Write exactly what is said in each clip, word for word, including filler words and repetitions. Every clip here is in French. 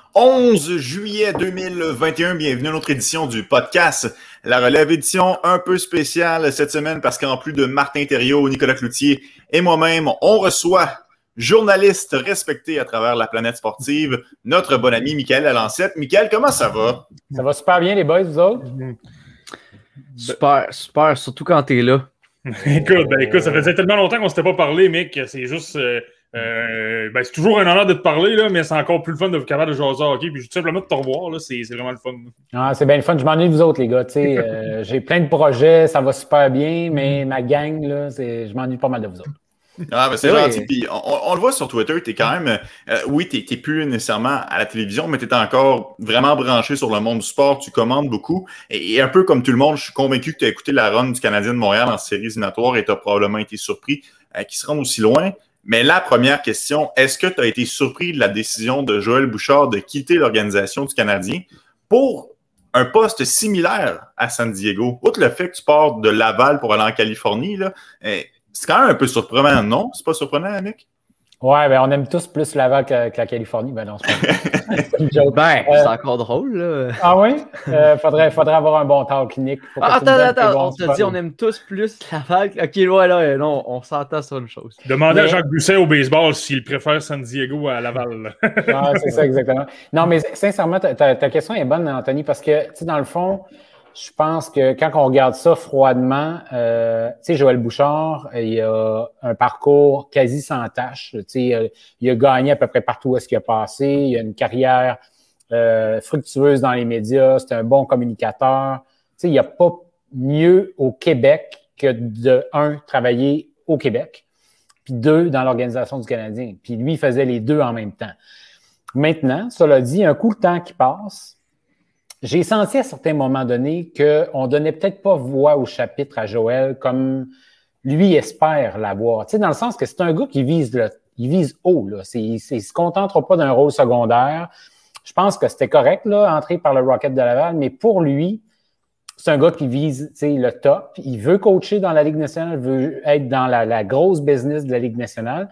onze juillet deux mille vingt et un, bienvenue à notre édition du podcast La Relève, édition un peu spéciale cette semaine parce qu'en plus de Martin Thériault, Nicolas Cloutier et moi-même, on reçoit journaliste respecté à travers la planète sportive, notre bon ami Michael Lalancette. Michael, comment ça va? Ça va super bien les boys, vous autres? Super, super, surtout quand t'es là. écoute, ben, écoute, ça faisait tellement longtemps qu'on ne s'était pas parlé, mec, c'est juste... Euh, euh, ben, c'est toujours un honneur de te parler, là, mais c'est encore plus le fun de vous capable de jaser au hockey. Puis tout simplement de te revoir, là, c'est, c'est vraiment le fun. Ah, c'est bien le fun. Je m'ennuie de vous autres, les gars. euh, j'ai plein de projets, ça va super bien, mais ma gang, là, c'est, je m'ennuie pas mal de vous autres. Ah, ben c'est oui. gentil. Puis on, on le voit sur Twitter, t'es quand même... Euh, oui, t'es, t'es plus nécessairement à la télévision, mais t'es encore vraiment branché sur le monde du sport. Tu commandes beaucoup. Et, et un peu comme tout le monde, je suis convaincu que tu as écouté la run du Canadien de Montréal en séries éliminatoires et tu as probablement été surpris euh, qu'ils se rendent aussi loin. Mais la première question, est-ce que tu as été surpris de la décision de Joël Bouchard de quitter l'organisation du Canadien pour un poste similaire à San Diego? Outre le fait que tu pars de Laval pour aller en Californie, là, euh, c'est quand même un peu surprenant, non? C'est pas surprenant, Nick? Ouais, ben on aime tous plus Laval que, que la Californie. Ben non, c'est pas c'est une joke. Ben, euh, c'est encore drôle, là. Ah oui? Euh, faudrait, faudrait avoir un bon talk clinique. Ah, attends, attends, on te dit on aime tous plus Laval. Ok, ouais, là, non, on s'entend sur une chose. Demandez mais... à Jacques Busset au baseball s'il préfère San Diego à Laval. Ah, c'est ça, exactement. Non, mais sincèrement, ta, ta, ta question est bonne, Anthony, parce que, tu sais, dans le fond, je pense que quand on regarde ça froidement, euh, tu sais, Joël Bouchard, il a un parcours quasi sans tâche. Tu sais, il a gagné à peu près partout où est-ce qu'il a passé. Il a une carrière euh, fructueuse dans les médias. C'est un bon communicateur. Tu sais, il n'y a pas mieux au Québec que de, un, travailler au Québec, puis deux, dans l'organisation du Canadien. Puis lui, il faisait les deux en même temps. Maintenant, cela dit, un coup de temps qui passe, j'ai senti à certains moments donnés qu'on donnait peut-être pas voix au chapitre à Joël comme lui espère l'avoir. Tu sais, dans le sens que c'est un gars qui vise le, il vise haut, là. C'est, il, il se contentera pas d'un rôle secondaire. Je pense que c'était correct, là, entré par le Rocket de Laval, mais pour lui, c'est un gars qui vise, tu sais, le top. Il veut coacher dans la Ligue nationale, il veut être dans la, la grosse business de la Ligue nationale.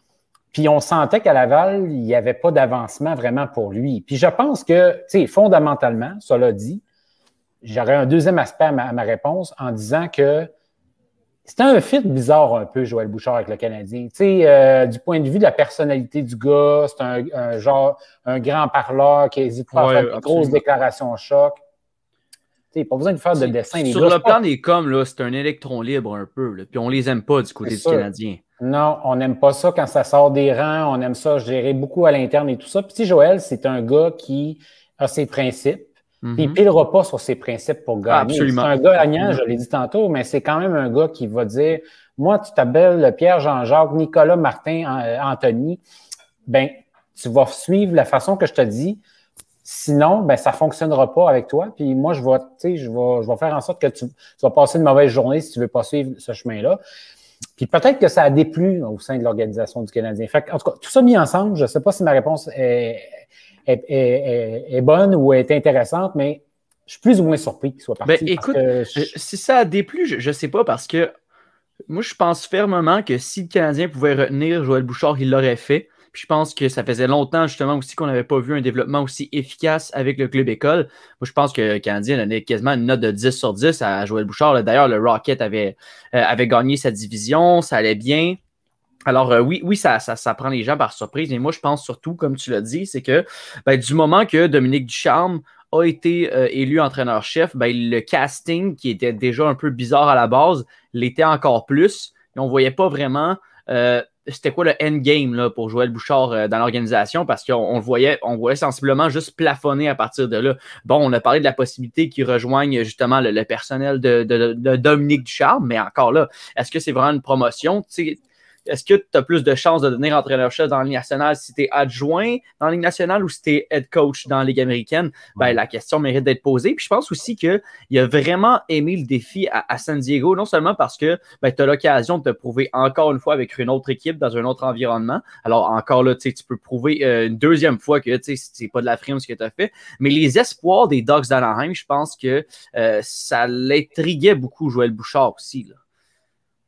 Puis on sentait qu'à Laval, il n'y avait pas d'avancement vraiment pour lui. Puis je pense que, tu sais, fondamentalement, cela dit, j'aurais un deuxième aspect à ma, à ma réponse en disant que c'était un fit bizarre un peu, Joël Bouchard avec le Canadien. Tu sais, euh, du point de vue de la personnalité du gars, c'est un, un genre, un grand parleur qui n'hésite pas ouais, à faire de grosses déclarations choc. Tu sais, pas besoin de faire de dessin. Sur le plan des coms, là, c'est un électron libre un peu, là, puis on les aime pas du côté du Canadien. Non, on n'aime pas ça quand ça sort des rangs. On aime ça gérer beaucoup à l'interne et tout ça. Puis, tu sais, Joël, c'est un gars qui a ses principes. Mm-hmm. Puis, il ne pilera pas sur ses principes pour gagner. Ah, absolument. C'est un gars gagnant, je l'ai dit tantôt, mais c'est quand même un gars qui va dire, moi, tu t'appelles Pierre Jean-Jacques, Nicolas Martin, Anthony. Ben, tu vas suivre la façon que je te dis. Sinon, ben, ça ne fonctionnera pas avec toi. Puis, moi, je vais, tu sais, je vais, je vais faire en sorte que tu, tu vas passer une mauvaise journée si tu ne veux pas suivre ce chemin-là. Puis peut-être que ça a déplu au sein de l'organisation du Canadien. Fait que, en tout cas, tout ça mis ensemble, je ne sais pas si ma réponse est, est, est, est bonne ou est intéressante, mais je suis plus ou moins surpris qu'il soit parti. Ben, écoute, je... si ça a déplu, je ne sais pas, parce que moi, je pense fermement que si le Canadien pouvait retenir Joël Bouchard, il l'aurait fait. Puis je pense que ça faisait longtemps, justement, aussi qu'on n'avait pas vu un développement aussi efficace avec le club école. Moi, je pense que le Canadien donnait quasiment une note de dix sur dix à Joël Bouchard. D'ailleurs, le Rocket avait, euh, avait gagné sa division, ça allait bien. Alors, euh, oui, oui, ça, ça, ça prend les gens par surprise. Mais moi, je pense surtout, comme tu l'as dit, c'est que ben, du moment que Dominique Ducharme a été euh, élu entraîneur-chef, ben, le casting, qui était déjà un peu bizarre à la base, l'était encore plus. Et on ne voyait pas vraiment... Euh, c'était quoi le endgame là, pour Joël Bouchard euh, dans l'organisation parce qu'on on le voyait, on voyait sensiblement juste plafonner à partir de là. Bon, on a parlé de la possibilité qu'il rejoigne justement le, le personnel de, de, de Dominique Ducharme, mais encore là, est-ce que c'est vraiment une promotion? Tu sais, est-ce que tu as plus de chances de devenir entraîneur-chef dans la Ligue nationale si tu es adjoint dans la Ligue nationale ou si tu es head coach dans la Ligue américaine? Ben, la question mérite d'être posée. Puis je pense aussi qu'il a vraiment aimé le défi à, à San Diego, non seulement parce que ben, tu as l'occasion de te prouver encore une fois avec une autre équipe dans un autre environnement. Alors encore là, tu peux prouver euh, une deuxième fois que c'est pas de la frime ce que tu as fait. Mais les espoirs des Ducks d'Anaheim, je pense que euh, ça l'intriguait beaucoup Joël Bouchard aussi, là.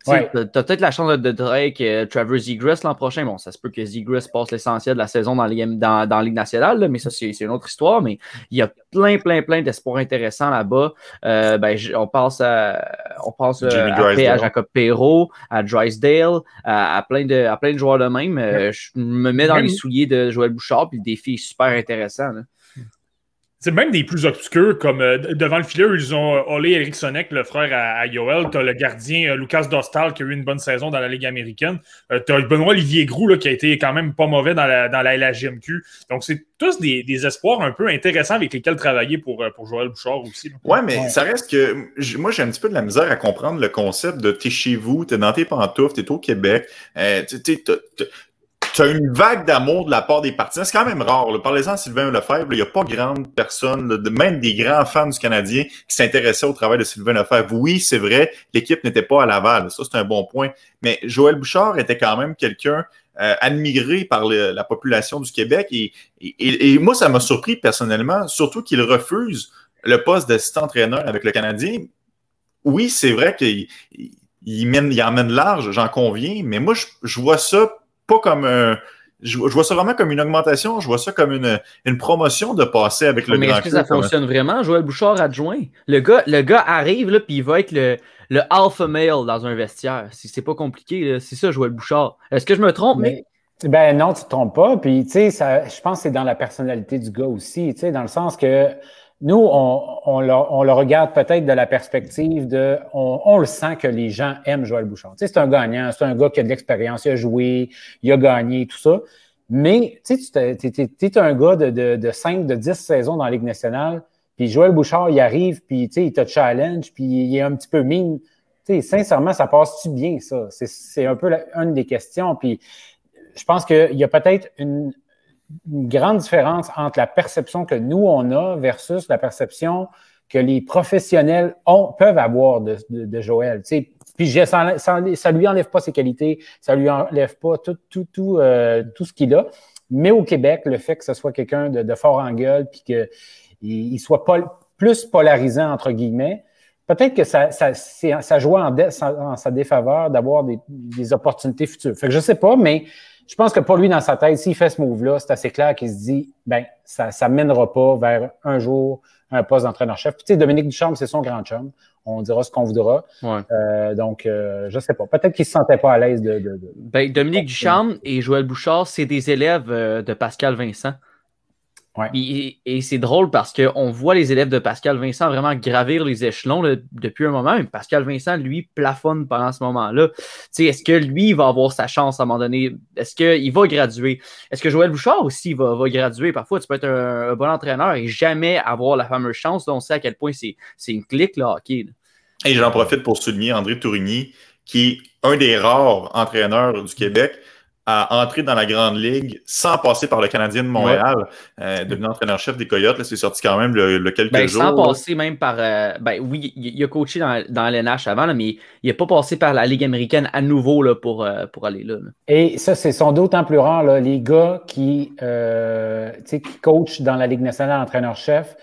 Ouais. Tu as peut-être la chance de, de Drake, euh, Trevor Zegras l'an prochain. Bon, ça se peut que Zegras passe l'essentiel de la saison dans, les, dans, dans la Ligue nationale, là, mais ça, c'est une autre histoire. Mais il y a plein, plein, plein d'espoirs intéressants là-bas. Euh, ben, on pense, à, on pense euh, après à Jacob Perreault, à Drysdale, à, à, plein de, à plein de joueurs de même. Euh, je me mets dans les souliers de Joël Bouchard, puis le défi est super intéressant. Là. C'est même des plus obscurs, comme euh, devant le filet, ils ont euh, Ole Erikssonek, le frère à, à Yoel. Tu as le gardien euh, Lucas Dostal qui a eu une bonne saison dans la Ligue américaine. Euh, tu as Benoît-Olivier Groux là, qui a été quand même pas mauvais dans la, dans la L H J M Q. Donc, c'est tous des, des espoirs un peu intéressants avec lesquels travailler pour, pour Joël Bouchard aussi. Là. Ouais, mais ouais. ça reste que moi, j'ai un petit peu de la misère à comprendre le concept de t'es chez vous, t'es dans tes pantoufles, t'es au Québec. Euh, tu as une vague d'amour de la part des partisans. C'est quand même rare. Là. Parlez-en à Sylvain Lefebvre, il n'y a pas grande personne, là, de, même des grands fans du Canadien, qui s'intéressaient au travail de Sylvain Lefebvre. Oui, c'est vrai, l'équipe n'était pas à Laval. Ça, c'est un bon point. Mais Joël Bouchard était quand même quelqu'un euh, admiré par le, la population du Québec. Et, et, et moi, ça m'a surpris personnellement, surtout qu'il refuse le poste d'assistant-entraîneur avec le Canadien. Oui, c'est vrai qu'il il mène, il emmène large, j'en conviens, mais moi, je, je vois ça pas comme un... Je, je vois ça vraiment comme une augmentation, je vois ça comme une, une promotion de passer avec le mais grand est-ce que ça club, fonctionne vraiment, Joël Bouchard adjoint? Le gars, le gars arrive, là, puis il va être le, le alpha male dans un vestiaire. C'est pas compliqué, c'est ça, Joël Bouchard. Est-ce que je me trompe? Mais, mais... Ben non, tu te trompes pas. Puis, tu sais, je pense que c'est dans la personnalité du gars aussi, tu sais, dans le sens que nous, on, on, le, on le regarde peut-être de la perspective de... On, on le sent que les gens aiment Joël Bouchard. Tu sais, c'est un gagnant, c'est un gars qui a de l'expérience, il a joué, il a gagné, tout ça. Mais, tu sais, tu es un gars de, de, de cinq, de dix saisons dans la Ligue nationale, puis Joël Bouchard, il arrive, puis, tu sais, il te challenge, puis il est un petit peu mine. Tu sais, sincèrement, ça passe-tu bien, ça? C'est un peu la, une des questions. Puis, je pense qu'il y a peut-être une... une grande différence entre la perception que nous, on a versus la perception que les professionnels ont, peuvent avoir de, de, de Joël. Tu sais, puis ça, ça, ça lui enlève pas ses qualités, ça lui enlève pas tout, tout, tout, euh, tout ce qu'il a. Mais au Québec, le fait que ce soit quelqu'un de, de fort en gueule puis qu'il il soit pol, plus polarisant, entre guillemets, peut-être que ça, ça, ça joue en, dé, en sa défaveur d'avoir des, des opportunités futures. Fait que je sais pas, mais je pense que pour lui, dans sa tête, s'il fait ce move-là, c'est assez clair qu'il se dit, ben, ça ne mènera pas vers un jour un poste d'entraîneur-chef. Puis, tu sais, Dominique Ducharme, c'est son grand chum. On dira ce qu'on voudra. Ouais. Euh, donc, euh, je ne sais pas. Peut-être qu'il ne se sentait pas à l'aise de, de, de... Ben, Dominique Ducharme et Joël Bouchard, c'est des élèves euh, de Pascal Vincent. Ouais. Et, et c'est drôle parce qu'on voit les élèves de Pascal Vincent vraiment gravir les échelons là, depuis un moment. Mais Pascal Vincent, lui, plafonne pendant ce moment-là. Est-ce que lui, il va avoir sa chance à un moment donné? Est-ce qu'il va graduer? Est-ce que Joël Bouchard aussi va, va graduer? Parfois, tu peux être un, un bon entraîneur et jamais avoir la fameuse chance. Là, on sait à quel point c'est une clique, le hockey. Là. Et j'en profite pour souligner André Tourigny, qui est un des rares entraîneurs du Québec à entrer dans la Grande Ligue sans passer par le Canadien de Montréal, ouais. euh, devenu entraîneur-chef des Coyotes. C'est sorti quand même le, le quelques ben, jours. Sans passer même par... Euh, ben oui, il, il a coaché dans, dans l'N H avant, là, mais il n'a pas passé par la Ligue américaine à nouveau là, pour, euh, pour aller là, là. Et ça, c'est sont d'autant plus rare, là, les gars qui, euh, qui coachent dans la Ligue nationale entraîneur-chef,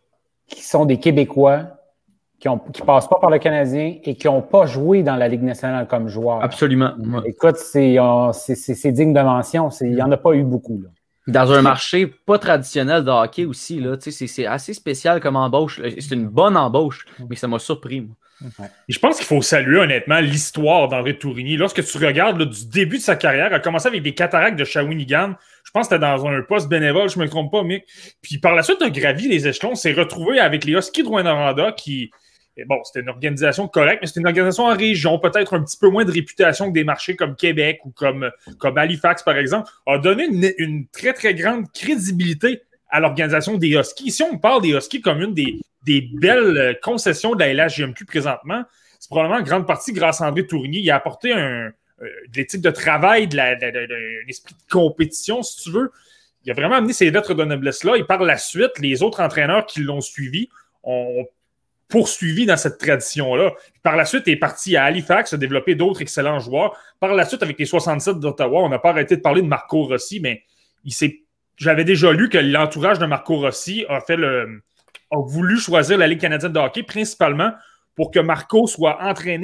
qui sont des Québécois, qui ne qui passent pas par le Canadien et qui n'ont pas joué dans la Ligue nationale comme joueur. Absolument. Ouais. Écoute, c'est digne de mention. Il n'y en a pas eu beaucoup. Là. Dans un marché pas traditionnel de hockey aussi, c'est assez spécial comme embauche. C'est une bonne embauche, mais ça m'a surpris. Moi. Ouais. Et je pense qu'il faut saluer honnêtement l'histoire d'André Tourigny. Lorsque tu regardes là, du début de sa carrière, il a commencé avec des cataractes de Shawinigan. Je pense que c'était dans un poste bénévole, je ne me trompe pas, Mick. Puis par la suite, il a gravi les échelons, s'est retrouvé avec les Huskies de Rouyn-Noranda qui... Et bon, c'était une organisation correcte, mais c'était une organisation en région, peut-être un petit peu moins de réputation que des marchés comme Québec ou comme, comme Halifax, par exemple, a donné une, une très, très grande crédibilité à l'organisation des Huskies. Si on parle des Huskies comme une des, des belles concessions de la L H J M Q présentement, c'est probablement en grande partie grâce à André Tourigny. Il a apporté un, euh, de l'éthique de travail, de la, de, de, de, de, un esprit de compétition, si tu veux. Il a vraiment amené ces lettres de noblesse-là. Et par la suite, les autres entraîneurs qui l'ont suivi ont poursuivi dans cette tradition-là. Par la suite, il est parti à Halifax, a développé d'autres excellents joueurs. Par la suite, avec les soixante-sept d'Ottawa, on n'a pas arrêté de parler de Marco Rossi, mais il s'est... j'avais déjà lu que l'entourage de Marco Rossi a, fait le... a voulu choisir la Ligue canadienne de hockey, principalement pour que Marco soit entraîné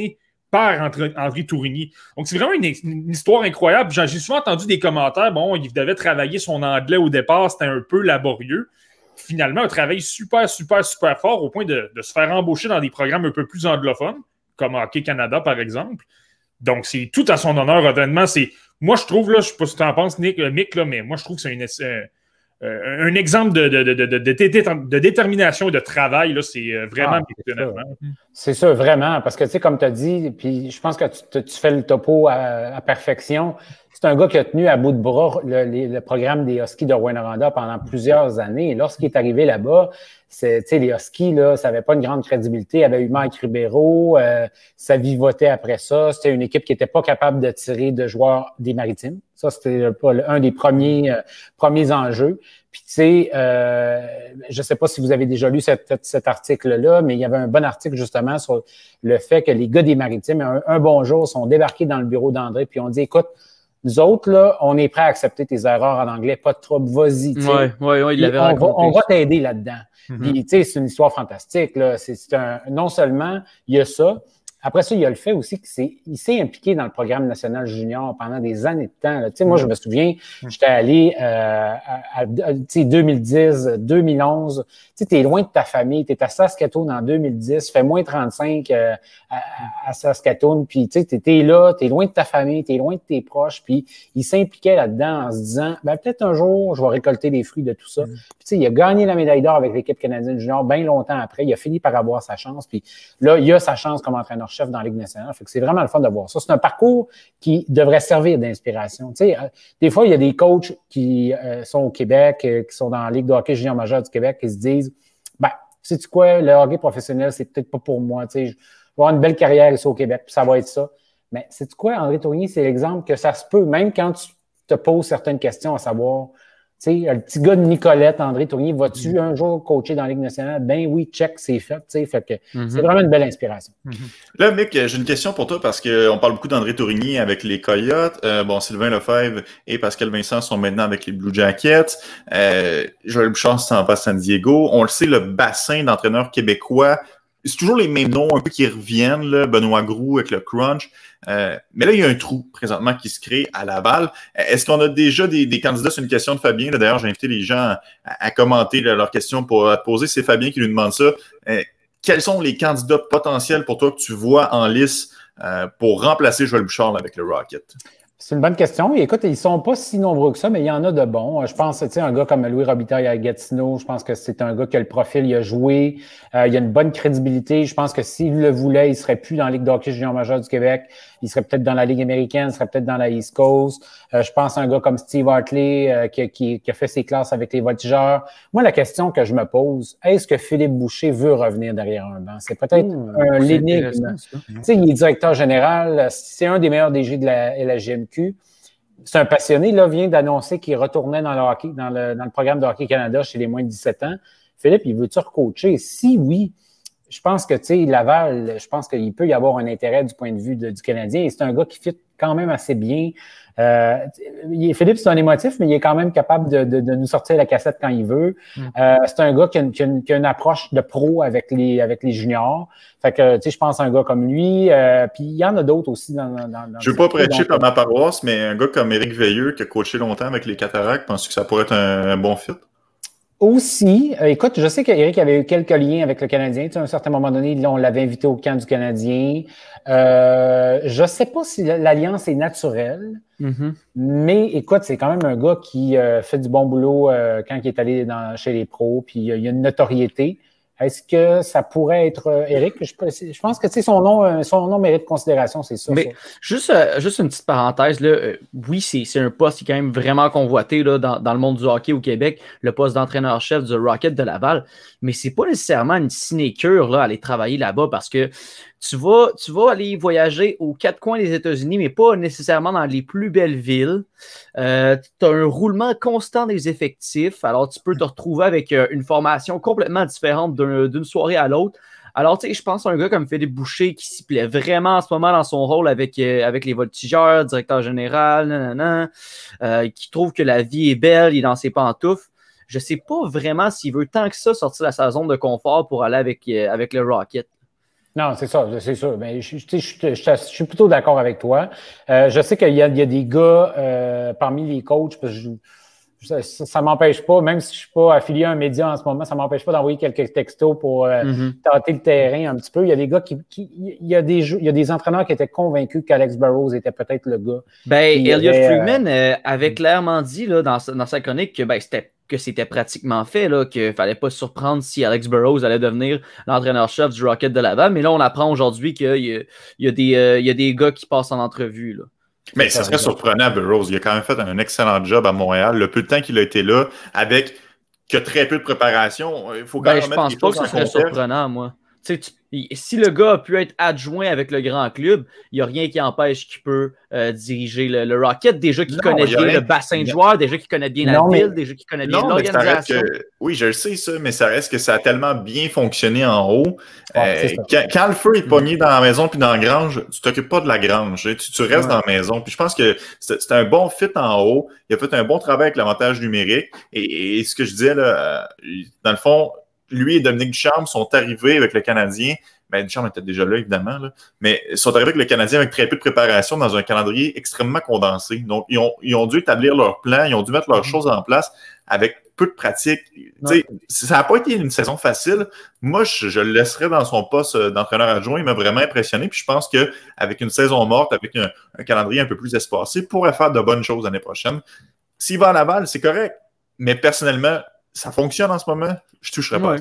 par André, André Tourigny. Donc, c'est vraiment une, une histoire incroyable. J'ai souvent entendu des commentaires. Bon, il devait travailler son anglais au départ. C'était un peu laborieux. Finalement, un travail super, super, super fort au point de, de se faire embaucher dans des programmes un peu plus anglophones, comme Hockey Canada, par exemple. Donc, c'est tout à son honneur, honnêtement. C'est, moi, je trouve, là, je ne sais pas ce que tu en penses, Nick, Mick, là, mais moi, je trouve que c'est une, euh, euh, un exemple de, de, de, de, de, de, de détermination et de travail. Là, c'est vraiment ah, c'est ça, vraiment. Parce que, tu sais, comme tu as dit, puis je pense que tu, tu fais le topo à, à perfection. C'est un gars qui a tenu à bout de bras le, le programme des Huskies de Rouyn-Noranda pendant plusieurs années. Et lorsqu'il est arrivé là-bas, c'est, tu sais, les Huskies, là, ça n'avait pas une grande crédibilité. Il y avait eu Mike Ribeiro, euh, ça vivotait après ça. C'était une équipe qui n'était pas capable de tirer de joueurs des Maritimes. Ça, c'était un des premiers, euh, premiers enjeux. Puis, tu sais, euh, je ne sais pas si vous avez déjà lu cet, cet article-là, mais il y avait un bon article justement sur le fait que les gars des Maritimes, un, un bon jour, sont débarqués dans le bureau d'André, puis on dit, écoute, nous autres, là, on est prêts à accepter tes erreurs en anglais, pas de trouble, vas-y. Oui, oui, oui, il l'avait raconté. On va, on va t'aider là-dedans. Mm-hmm. Puis, tu sais, c'est une histoire fantastique, là. C'est, c'est un, non seulement, il y a ça, après ça, il y a le fait aussi qu'il s'est impliqué dans le programme national junior pendant des années de temps. Tu sais, moi, je me souviens, j'étais allé euh, à, à, à deux mille dix, deux mille onze. Tu sais, t'es loin de ta famille. T'es à Saskatoon en deux mille dix, fait moins trente-cinq euh, à, à Saskatoon. Puis, tu sais, t'es là, t'es loin de ta famille, t'es loin de tes proches. Puis, il s'impliquait là-dedans en se disant, ben peut-être un jour, je vais récolter les fruits de tout ça. Mm. Puis, tu sais, il a gagné la médaille d'or avec l'équipe canadienne junior bien longtemps après. Il a fini par avoir sa chance. Puis là, il a sa chance comme entraîneur chef dans la Ligue nationale. Fait que c'est vraiment le fun de voir ça. C'est un parcours qui devrait servir d'inspiration. Tu sais, euh, des fois, il y a des coachs qui euh, sont au Québec, euh, qui sont dans la Ligue de hockey junior majeur du Québec, qui se disent, ben, sais-tu quoi, le hockey professionnel, c'est peut-être pas pour moi. Tu sais, je vais avoir une belle carrière ici au Québec, puis ça va être ça. Mais sais-tu quoi, André Tourigny, c'est l'exemple que ça se peut, même quand tu te poses certaines questions, à savoir, tu sais, le petit gars de Nicolette, André Tourigny, vas-tu mm-hmm. un jour coacher dans la Ligue nationale? Ben oui, check, c'est fait. Tu sais, fait que mm-hmm. c'est vraiment une belle inspiration. Mm-hmm. Là, Mick, j'ai une question pour toi parce qu'on parle beaucoup d'André Tourigny avec les Coyotes. Euh, bon, Sylvain Lefebvre et Pascal Vincent sont maintenant avec les Blue Jackets. Euh, Joël Bouchard s'en va à San Diego. On le sait, le bassin d'entraîneurs québécois, c'est toujours les mêmes noms un peu qui reviennent, là, Benoît Groux avec le Crunch. Euh, mais là, il y a un trou présentement qui se crée à Laval. Est-ce qu'on a déjà des, des candidats? C'est une question de Fabien. Là, d'ailleurs, j'ai invité les gens à, à commenter là, leurs questions pour à poser. C'est Fabien qui lui demande ça. Euh, quels sont les candidats potentiels pour toi que tu vois en lice euh, pour remplacer Joël Bouchard là, avec le Rocket? C'est une bonne question. Et écoute, ils sont pas si nombreux que ça, mais il y en a de bons. Je pense, tu sais, un gars comme Louis Robitaille à Gatineau, je pense que c'est un gars qui a le profil, il a joué, euh, il a une bonne crédibilité. Je pense que s'il le voulait, il serait plus dans la Ligue de hockey junior majeur du Québec. Il serait peut-être dans la Ligue américaine, il serait peut-être dans la East Coast. Euh, je pense à un gars comme Steve Hartley euh, qui, qui, qui a fait ses classes avec les Voltigeurs. Moi, la question que je me pose, est-ce que Philippe Boucher veut revenir derrière un banc? C'est peut-être mmh, un l'énigme. Tu sais, il est directeur général. C'est un des meilleurs D G de la L H J M Q. C'est un passionné, là, vient d'annoncer qu'il retournait dans le hockey, dans le, dans le programme de Hockey Canada chez les moins de dix-sept ans. Philippe, il veut-tu recoacher? Si oui, je pense que, tu sais, Laval, je pense qu'il peut y avoir un intérêt du point de vue de, du Canadien. Et c'est un gars qui fit quand même assez bien. Euh, Philippe, c'est un émotif, mais il est quand même capable de, de, de nous sortir la cassette quand il veut. Mm. Euh, c'est un gars qui a, une, qui, a une, qui a une approche de pro avec les, avec les juniors. Fait que, tu sais, je pense à un gars comme lui. Euh, puis il y en a d'autres aussi dans, dans, dans Je veux pas prêcher par ma paroisse, mais un gars comme Éric Veilleux qui a coaché longtemps avec les Cataractes, penses-tu que ça pourrait être un, un bon fit? Aussi, euh, écoute, je sais qu'Éric avait eu quelques liens avec le Canadien. Tu sais, à un certain moment donné, là, on l'avait invité au camp du Canadien. Euh, je sais pas si l'alliance est naturelle, mm-hmm. mais écoute, c'est quand même un gars qui euh, fait du bon boulot euh, quand il est allé dans, chez les pros, puis euh, il y a une notoriété. Est-ce que ça pourrait être euh, Éric? Je, je pense que tu sais, son nom, son nom mérite considération, c'est ça. Mais ça. Juste, euh, juste une petite parenthèse, là, euh, oui, c'est, c'est un poste qui est quand même vraiment convoité là, dans, dans le monde du hockey au Québec, le poste d'entraîneur-chef du Rocket de Laval, mais c'est pas nécessairement une sinécure là, aller travailler là-bas parce que tu vas, tu vas aller voyager aux quatre coins des États-Unis, mais pas nécessairement dans les plus belles villes. Euh, tu as un roulement constant des effectifs, alors tu peux te retrouver avec euh, une formation complètement différente d'un, d'une soirée à l'autre. Alors, tu sais, je pense à un gars comme Philippe Boucher qui s'y plaît vraiment en ce moment dans son rôle avec, euh, avec les Voltigeurs, directeur général, nanana, euh, qui trouve que la vie est belle, il est dans ses pantoufles. Je sais pas vraiment s'il veut tant que ça sortir de sa zone de confort pour aller avec, euh, avec le Rocket. Non, c'est ça, c'est sûr. Mais je, je, je, je, je suis plutôt d'accord avec toi. Euh, je sais qu'il y a, il y a des gars euh, parmi les coachs, parce que je, ça, ça m'empêche pas, même si je suis pas affilié à un média en ce moment, ça m'empêche pas d'envoyer quelques textos pour euh, mm-hmm. tâter le terrain un petit peu. Il y a des gars qui, qui il y a des il y a des entraîneurs qui étaient convaincus qu'Alex Burrows était peut-être le gars. Ben, Elliot avait, Freeman euh, avait clairement dit là, dans, dans sa chronique que ben, c'était que c'était pratiquement fait, là, qu'il ne fallait pas se surprendre si Alex Burrows allait devenir l'entraîneur-chef du Rocket de Laval. Mais là, on apprend aujourd'hui qu'il y a, il y a, des, euh, il y a des gars qui passent en entrevue. Là. Mais ça serait surprenant à Burrows. Il a quand même fait un excellent job à Montréal. Le peu de temps qu'il a été là, avec que très peu de préparation, il faut quand ben, même je mettre pense les pas choses que ce serait contexte. surprenant, moi. Tu, si le gars a pu être adjoint avec le grand club, il n'y a rien qui empêche qu'il peut euh, diriger le, le Rocket. Déjà qu'il connaît bien rien... le bassin de joueurs, déjà qu'il connaît bien non, la ville, mais... déjà qu'il connaît bien non, l'organisation. Que... Oui, je le sais ça, mais ça reste que ça a tellement bien fonctionné en haut. Ouais, euh, quand, quand le feu est pogné dans la maison puis dans la grange, tu t'occupes pas de la grange. Tu, tu restes ouais. dans la maison. Puis je pense que c'est, c'est un bon fit en haut. Il a fait un bon travail avec l'avantage numérique. Et, et ce que je disais, là, dans le fond, lui et Dominique Ducharme sont arrivés avec le Canadien. Ben, Ducharme était déjà là, évidemment, là. Mais ils sont arrivés avec le Canadien avec très peu de préparation dans un calendrier extrêmement condensé. Donc, ils ont, ils ont dû établir leur plan, ils ont dû mettre leurs choses en place avec peu de pratique. Ouais. Ça n'a pas été une saison facile. Moi, je, je le laisserais dans son poste d'entraîneur adjoint. Il m'a vraiment impressionné. Puis je pense qu'avec une saison morte, avec un, un calendrier un peu plus espacé, il pourrait faire de bonnes choses l'année prochaine. S'il va à Laval, c'est correct. Mais personnellement, ça fonctionne en ce moment. Je ne toucherais pas. Ouais.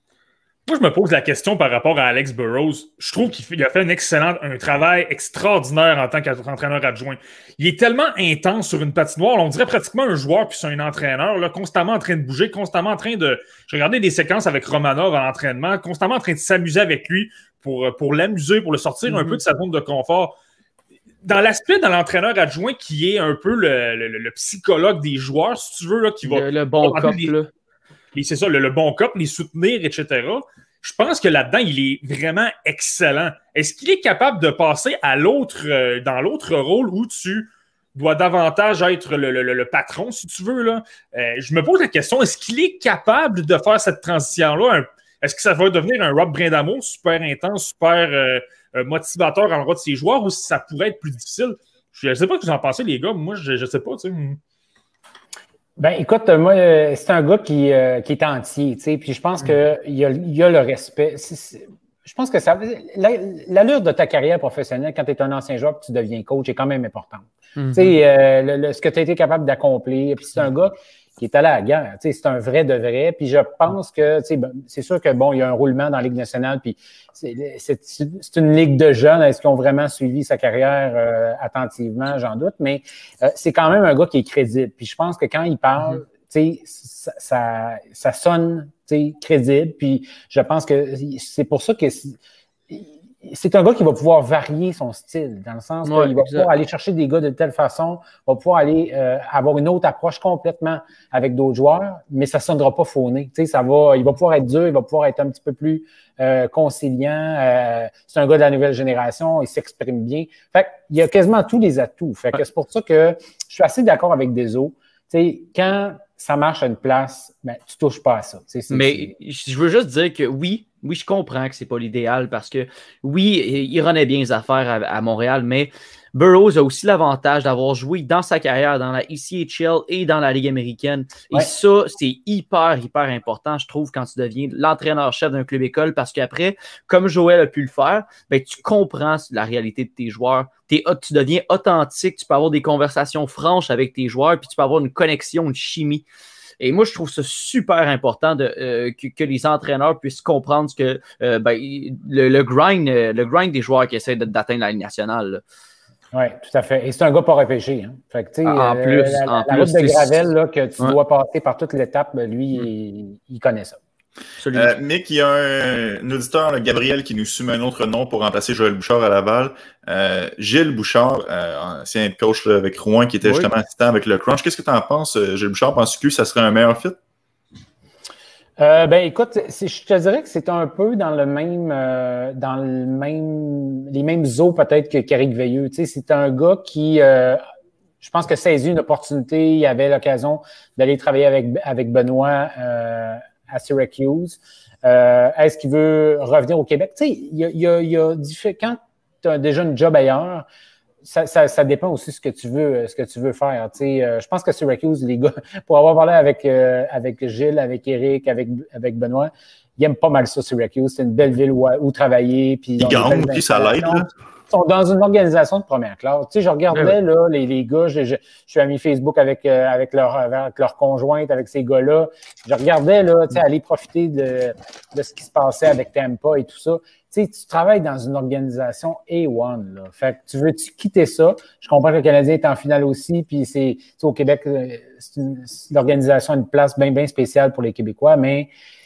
Moi, je me pose la question par rapport à Alex Burrows. Je trouve qu'il a fait un excellent, un travail extraordinaire en tant qu'entraîneur adjoint. Il est tellement intense sur une patinoire, on dirait pratiquement un joueur puis c'est un entraîneur, là, constamment en train de bouger, constamment en train de... Je regardais des séquences avec Romanov à l'entraînement, constamment en train de s'amuser avec lui pour, pour l'amuser, pour le sortir mm-hmm. un peu de sa zone de confort. Dans l'aspect de l'entraîneur adjoint qui est un peu le, le, le psychologue des joueurs, si tu veux, là, qui va... Le, le bon cop, les... là. Et c'est ça, le, le bon cop, les soutenir, et cetera. Je pense que là-dedans, il est vraiment excellent. Est-ce qu'il est capable de passer à l'autre, euh, dans l'autre rôle où tu dois davantage être le, le, le patron, si tu veux, là? Euh, je me pose la question, est-ce qu'il est capable de faire cette transition-là? Un, est-ce que ça va devenir un Rob Brind'Amour super intense, super euh, motivateur à l'endroit de ses joueurs ou si ça pourrait être plus difficile? Je ne sais pas ce que vous en pensez, les gars. Moi, je ne sais pas, tu sais. Ben, écoute, moi, c'est un gars qui, euh, qui est entier, tu sais, puis je pense qu'il y a, y a le respect. C'est, c'est, je pense que ça, l'allure de ta carrière professionnelle, quand tu es un ancien joueur et tu deviens coach, est quand même importante. Mm-hmm. Tu sais, euh, le, le, ce que tu as été capable d'accomplir, puis c'est un gars qui est allé à la guerre, tu sais, c'est un vrai de vrai, puis je pense que, tu sais, ben, c'est sûr que, bon, il y a un roulement dans la Ligue nationale, puis c'est, c'est, c'est une ligue de jeunes, est-ce qu'ils ont vraiment suivi sa carrière euh, attentivement, j'en doute, mais euh, c'est quand même un gars qui est crédible, puis je pense que quand il parle, mm-hmm. tu sais, ça, ça, ça sonne, tu sais, crédible, puis je pense que c'est pour ça que c'est un gars qui va pouvoir varier son style, dans le sens ouais, qu'il va exact. pouvoir aller chercher des gars de telle façon, va pouvoir aller euh, avoir une autre approche complètement avec d'autres joueurs, mais ça ne sonnera pas fauné. Tu sais, ça va, il va pouvoir être dur, il va pouvoir être un petit peu plus euh, conciliant. Euh, c'est un gars de la nouvelle génération, il s'exprime bien. Fait qu'il y a quasiment tous les atouts. Fait que c'est pour ça que je suis assez d'accord avec Deso. Tu sais, quand ça marche à une place, ben, tu ne touches pas à ça. C'est, c'est, mais c'est... je veux juste dire que oui, Oui, je comprends que c'est pas l'idéal parce que, oui, il renaît bien les affaires à, à Montréal, mais Burrows a aussi l'avantage d'avoir joué dans sa carrière dans la E C H L et dans la Ligue américaine. Et ouais. ça, c'est hyper, hyper important, je trouve, quand tu deviens l'entraîneur-chef d'un club école parce qu'après, comme Joël a pu le faire, ben, tu comprends la réalité de tes joueurs. T'es, tu deviens authentique, tu peux avoir des conversations franches avec tes joueurs puis tu peux avoir une connexion, une chimie. Et moi, je trouve ça super important de, euh, que, que les entraîneurs puissent comprendre ce que euh, ben, le, le, grind, le grind des joueurs qui essaient de, d'atteindre la Ligue nationale. Oui, tout à fait. Et c'est un gars pas repêché. Hein. Fait que, en euh, plus, la, en la plus, route de Gravel, là, que tu ouais. dois passer par toute l'étape, lui, mm. il, il connaît ça. Euh, Mick, il y a un, un auditeur, là, Gabriel, qui nous soumet un autre nom pour remplacer Joël Bouchard à Laval. Euh, Gilles Bouchard, euh, ancien coach là, avec Rouen, qui était oui. justement assistant avec le Crunch. Qu'est-ce que tu en penses, Gilles Bouchard? Penses-tu que ça serait un meilleur fit? Euh, ben écoute, c'est, je te dirais que c'est un peu dans le même, euh, dans le même, les mêmes eaux peut-être que qu'Éric Veilleux. Tu sais, c'est un gars qui, euh, je pense que saisit une opportunité. Il avait l'occasion d'aller travailler avec avec Benoît. Euh, à Syracuse. Euh, est-ce qu'il veut revenir au Québec? Tu sais, il y a, il y a, il y a quand tu as déjà une job ailleurs, ça, ça, ça dépend aussi de ce que tu veux, ce que tu veux faire. Tu sais, euh, je pense que Syracuse, les gars, pour avoir parlé avec, euh, avec Gilles, avec Eric, avec, avec Benoît, ils aiment pas mal ça, Syracuse. C'est une belle ville où, où travailler. Puis ils gagnent aussi, ça l'aide. Ils sont dans une organisation de première classe. Tu sais, je regardais, oui, là, les, les gars, je, je, je suis ami Facebook avec, euh, avec, leur, avec leur conjointe, avec ces gars-là. Je regardais, là, tu sais, aller profiter de, de ce qui se passait avec Tampa et tout ça. Tu sais, tu travailles dans une organisation A un, là. Fait que tu veux tu quitter ça. Je comprends que le Canadien est en finale aussi, puis c'est, tu sais, au Québec, c'est une, l'organisation a une place bien, bien spéciale pour les Québécois, mais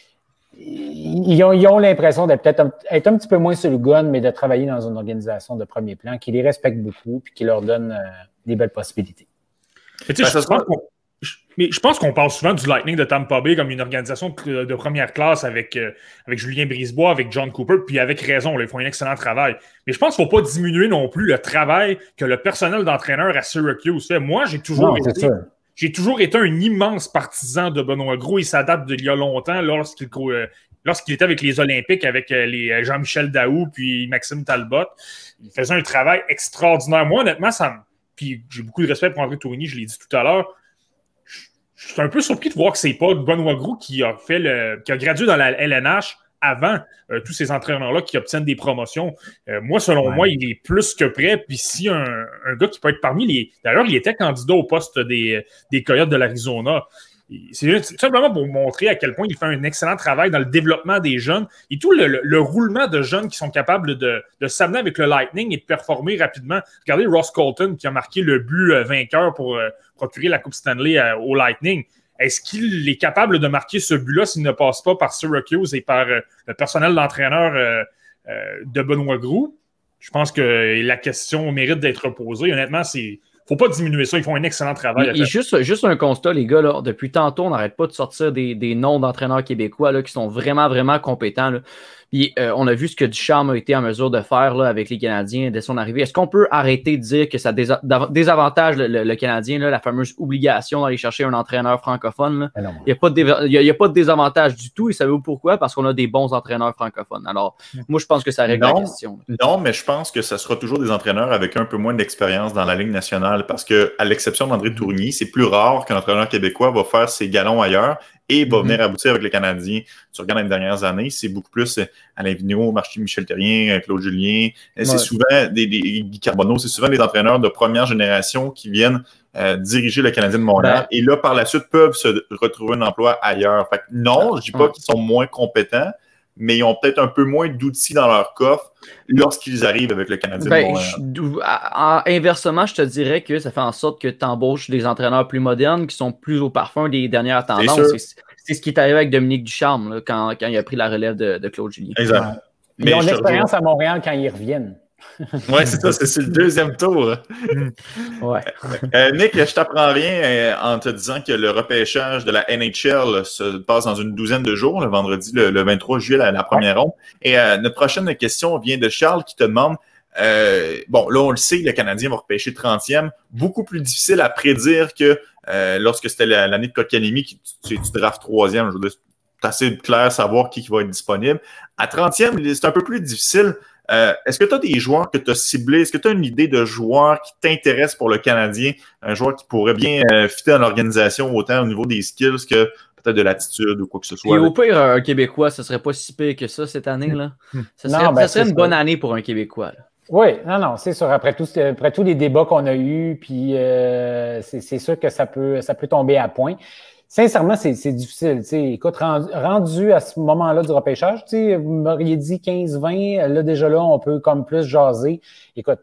ils ont, ils ont l'impression d'être peut-être un, être un petit peu moins sur le gun, mais de travailler dans une organisation de premier plan qui les respecte beaucoup et qui leur donne euh, des belles possibilités. Mais, ben, je, pense qu'on, je, mais je pense qu'on parle souvent du Lightning de Tampa Bay comme une organisation de, de première classe avec, euh, avec Julien Brisebois, avec John Cooper, puis avec raison, là, ils font un excellent travail. Mais je pense qu'il ne faut pas diminuer non plus le travail que le personnel d'entraîneur à Syracuse fait. Moi, j'ai toujours non, été... J'ai toujours été un immense partisan de Benoît Gros. Il s'adapte d'il y a longtemps lorsqu'il, euh, lorsqu'il était avec les Olympiques, avec euh, les Jean-Michel Daou puis Maxime Talbot. Il faisait un travail extraordinaire. Moi, honnêtement, ça me... Puis j'ai beaucoup de respect pour André Tourigny, je l'ai dit tout à l'heure. Je suis un peu surpris de voir que c'est pas Benoît Gros qui a fait le, qui a gradué dans la L N H avant euh, tous ces entraîneurs-là qui obtiennent des promotions. Euh, moi, selon ouais. moi, il est plus que prêt. Puis si un, un gars qui peut être parmi les... D'ailleurs, il était candidat au poste des, des Coyotes de l'Arizona. C'est simplement pour montrer à quel point il fait un excellent travail dans le développement des jeunes et tout le, le, le roulement de jeunes qui sont capables de, de s'amener avec le Lightning et de performer rapidement. Regardez Ross Colton qui a marqué le but euh, vainqueur pour euh, procurer la Coupe Stanley euh, au Lightning. Est-ce qu'il est capable de marquer ce but-là s'il ne passe pas par Syracuse et par euh, le personnel d'entraîneur euh, euh, de Benoît Gros? Je pense que la question mérite d'être posée. Honnêtement, c'est... Faut pas diminuer ça, ils font un excellent travail. Et, et juste, juste un constat, les gars, là, depuis tantôt, on n'arrête pas de sortir des, des noms d'entraîneurs québécois là, qui sont vraiment, vraiment compétents. Là. Puis euh, on a vu ce que Ducharme a été en mesure de faire là, avec les Canadiens dès son arrivée. Est-ce qu'on peut arrêter de dire que ça désa- désavantage le, le, le Canadien, là, la fameuse obligation d'aller chercher un entraîneur francophone? Il n'y a, a, a pas de désavantage du tout. Et savez-vous pourquoi? Parce qu'on a des bons entraîneurs francophones. Alors, moi, je pense que ça règle non, la question. Non, mais je pense que ça sera toujours des entraîneurs avec un peu moins d'expérience dans la Ligue nationale parce que, à l'exception d'André Tourigny, c'est plus rare qu'un entraîneur québécois va faire ses galons ailleurs et va mm-hmm. venir aboutir avec les Canadiens. Tu regardes les dernières années, c'est beaucoup plus Alain Vigneault, Michel Therrien, Claude Julien. C'est ouais. souvent des, des Guy Carbonneau, c'est souvent des entraîneurs de première génération qui viennent euh, diriger le Canadien de Montréal ben, et là, par la suite, peuvent se retrouver un emploi ailleurs. Fait que non, je dis pas ouais. qu'ils sont moins compétents, mais ils ont peut-être un peu moins d'outils dans leur coffre lorsqu'ils arrivent avec le Canadien ben, de Montréal. Je, inversement, je te dirais que ça fait en sorte que tu embauches des entraîneurs plus modernes qui sont plus au parfum des dernières tendances. C'est, c'est ce qui est arrivé avec Dominique Ducharme là, quand, quand il a pris la relève de, de Claude Julien. Exact. Ouais. Mais ils ont l'expérience à Montréal quand ils reviennent. Oui, c'est ça, c'est, c'est le deuxième tour. ouais. euh, Nick, je t'apprends rien euh, en te disant que le repêchage de la N H L se passe dans une douzaine de jours, le vendredi, le, le vingt-trois juillet, la, la première ouais. ronde. Et euh, notre prochaine question vient de Charles qui te demande, euh, bon, là, on le sait, le Canadien va repêcher trentième. Beaucoup plus difficile à prédire que euh, lorsque c'était l'année de Kotkaniemi, qui tu, tu draftes troisième. Je veux dire, c'est assez clair savoir qui, qui va être disponible. À trentième, c'est un peu plus difficile. Euh, est-ce que tu as des joueurs que tu as ciblés? Est-ce que tu as une idée de joueur qui t'intéresse pour le Canadien? Un joueur qui pourrait bien euh, fitter dans l'organisation autant au niveau des skills que peut-être de l'attitude ou quoi que ce soit. Et au pire, un Québécois, ce serait pas si pire que ça cette année. Là. Ça serait, non, ben, ça serait une ça. bonne année pour un Québécois. Là. Oui, non, non, c'est sûr. Après, tout, après tous les débats qu'on a eus, puis euh, c'est, c'est sûr que ça peut, ça peut tomber à point. Sincèrement, c'est, c'est difficile. T'sais. Écoute, rendu, rendu à ce moment-là du repêchage, vous m'auriez dit quinze vingt, là déjà là, on peut comme plus jaser. Écoute,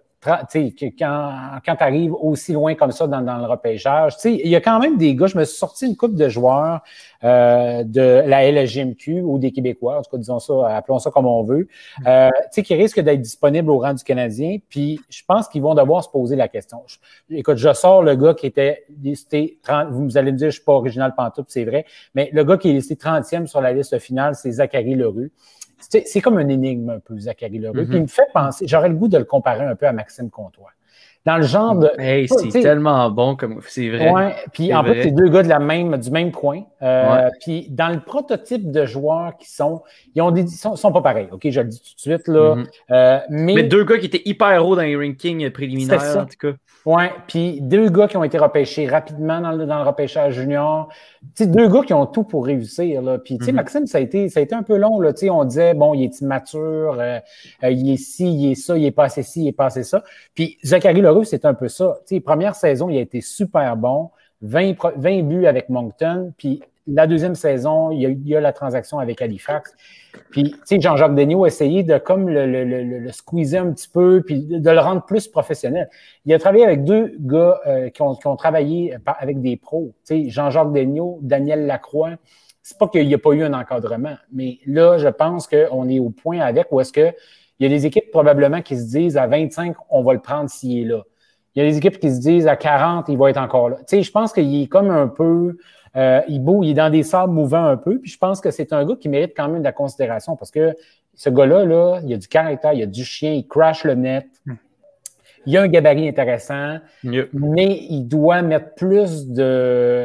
quand, quand tu arrives aussi loin comme ça dans, dans le repêchage, il y a quand même des gars, je me suis sorti une couple de joueurs euh, de la L G M Q ou des Québécois, en tout cas, disons ça, appelons ça comme on veut, euh, qui risquent d'être disponibles au rang du Canadien, puis je pense qu'ils vont devoir se poser la question. Je, écoute, je sors le gars qui était listé, trente, vous allez me dire, je suis pas original pantoute, c'est vrai, mais le gars qui est listé trentième sur la liste finale, c'est Zachary Lerue. C'est, c'est comme une énigme un peu, Zachary Lerue. Mm-hmm. Puis il me fait penser, j'aurais le goût de le comparer un peu à Maxime Comtois. dans le genre de... Hey, c'est t'sais, tellement bon, comme c'est vrai. Ouais, puis en vrai. fait, c'est deux gars de la même, du même coin. Euh, Ouais. Puis dans le prototype de joueurs qui sont... Ils ont des, sont, sont pas pareils, OK? Je le dis tout de suite, là. Mm-hmm. euh, mais, mais deux gars qui étaient hyper hauts dans les rankings préliminaires, en tout cas. Ouais, puis deux gars qui ont été repêchés rapidement dans le, dans le repêchage junior. Tu sais, deux gars qui ont tout pour réussir, là. Puis, tu sais, mm-hmm. Maxime, ça a été, ça a été un peu long, là. Tu sais, on disait, bon, il est immature, euh, euh, il est ci, il est ça, il est pas assez ci, il est pas assez ça. Puis, Zachary Leroux, c'est un peu ça. Tu sais, première saison, il a été super bon. vingt, vingt buts avec Moncton. Puis, la deuxième saison, il y a, il y a la transaction avec Halifax. Puis, tu sais, Jean-Jacques Daigneault a essayé de comme le, le, le, le squeezer un petit peu, puis de le rendre plus professionnel. Il a travaillé avec deux gars euh, qui, ont, qui ont travaillé avec des pros. Tu sais, Jean-Jacques Daigneault, Daniel Lacroix. C'est pas qu'il n'y a pas eu un encadrement, mais là, je pense qu'on est au point avec où est-ce que il y a des équipes probablement qui se disent à vingt-cinq, on va le prendre s'il est là. Il y a des équipes qui se disent à quarante, il va être encore là. Tu sais, je pense qu'il est comme un peu... Euh, il bouge, il est dans des sables mouvants un peu, puis je pense que c'est un gars qui mérite quand même de la considération parce que ce gars-là, là, il a du caractère, il a du chien, il crash le net, il a un gabarit intéressant, yep. mais il doit mettre plus de...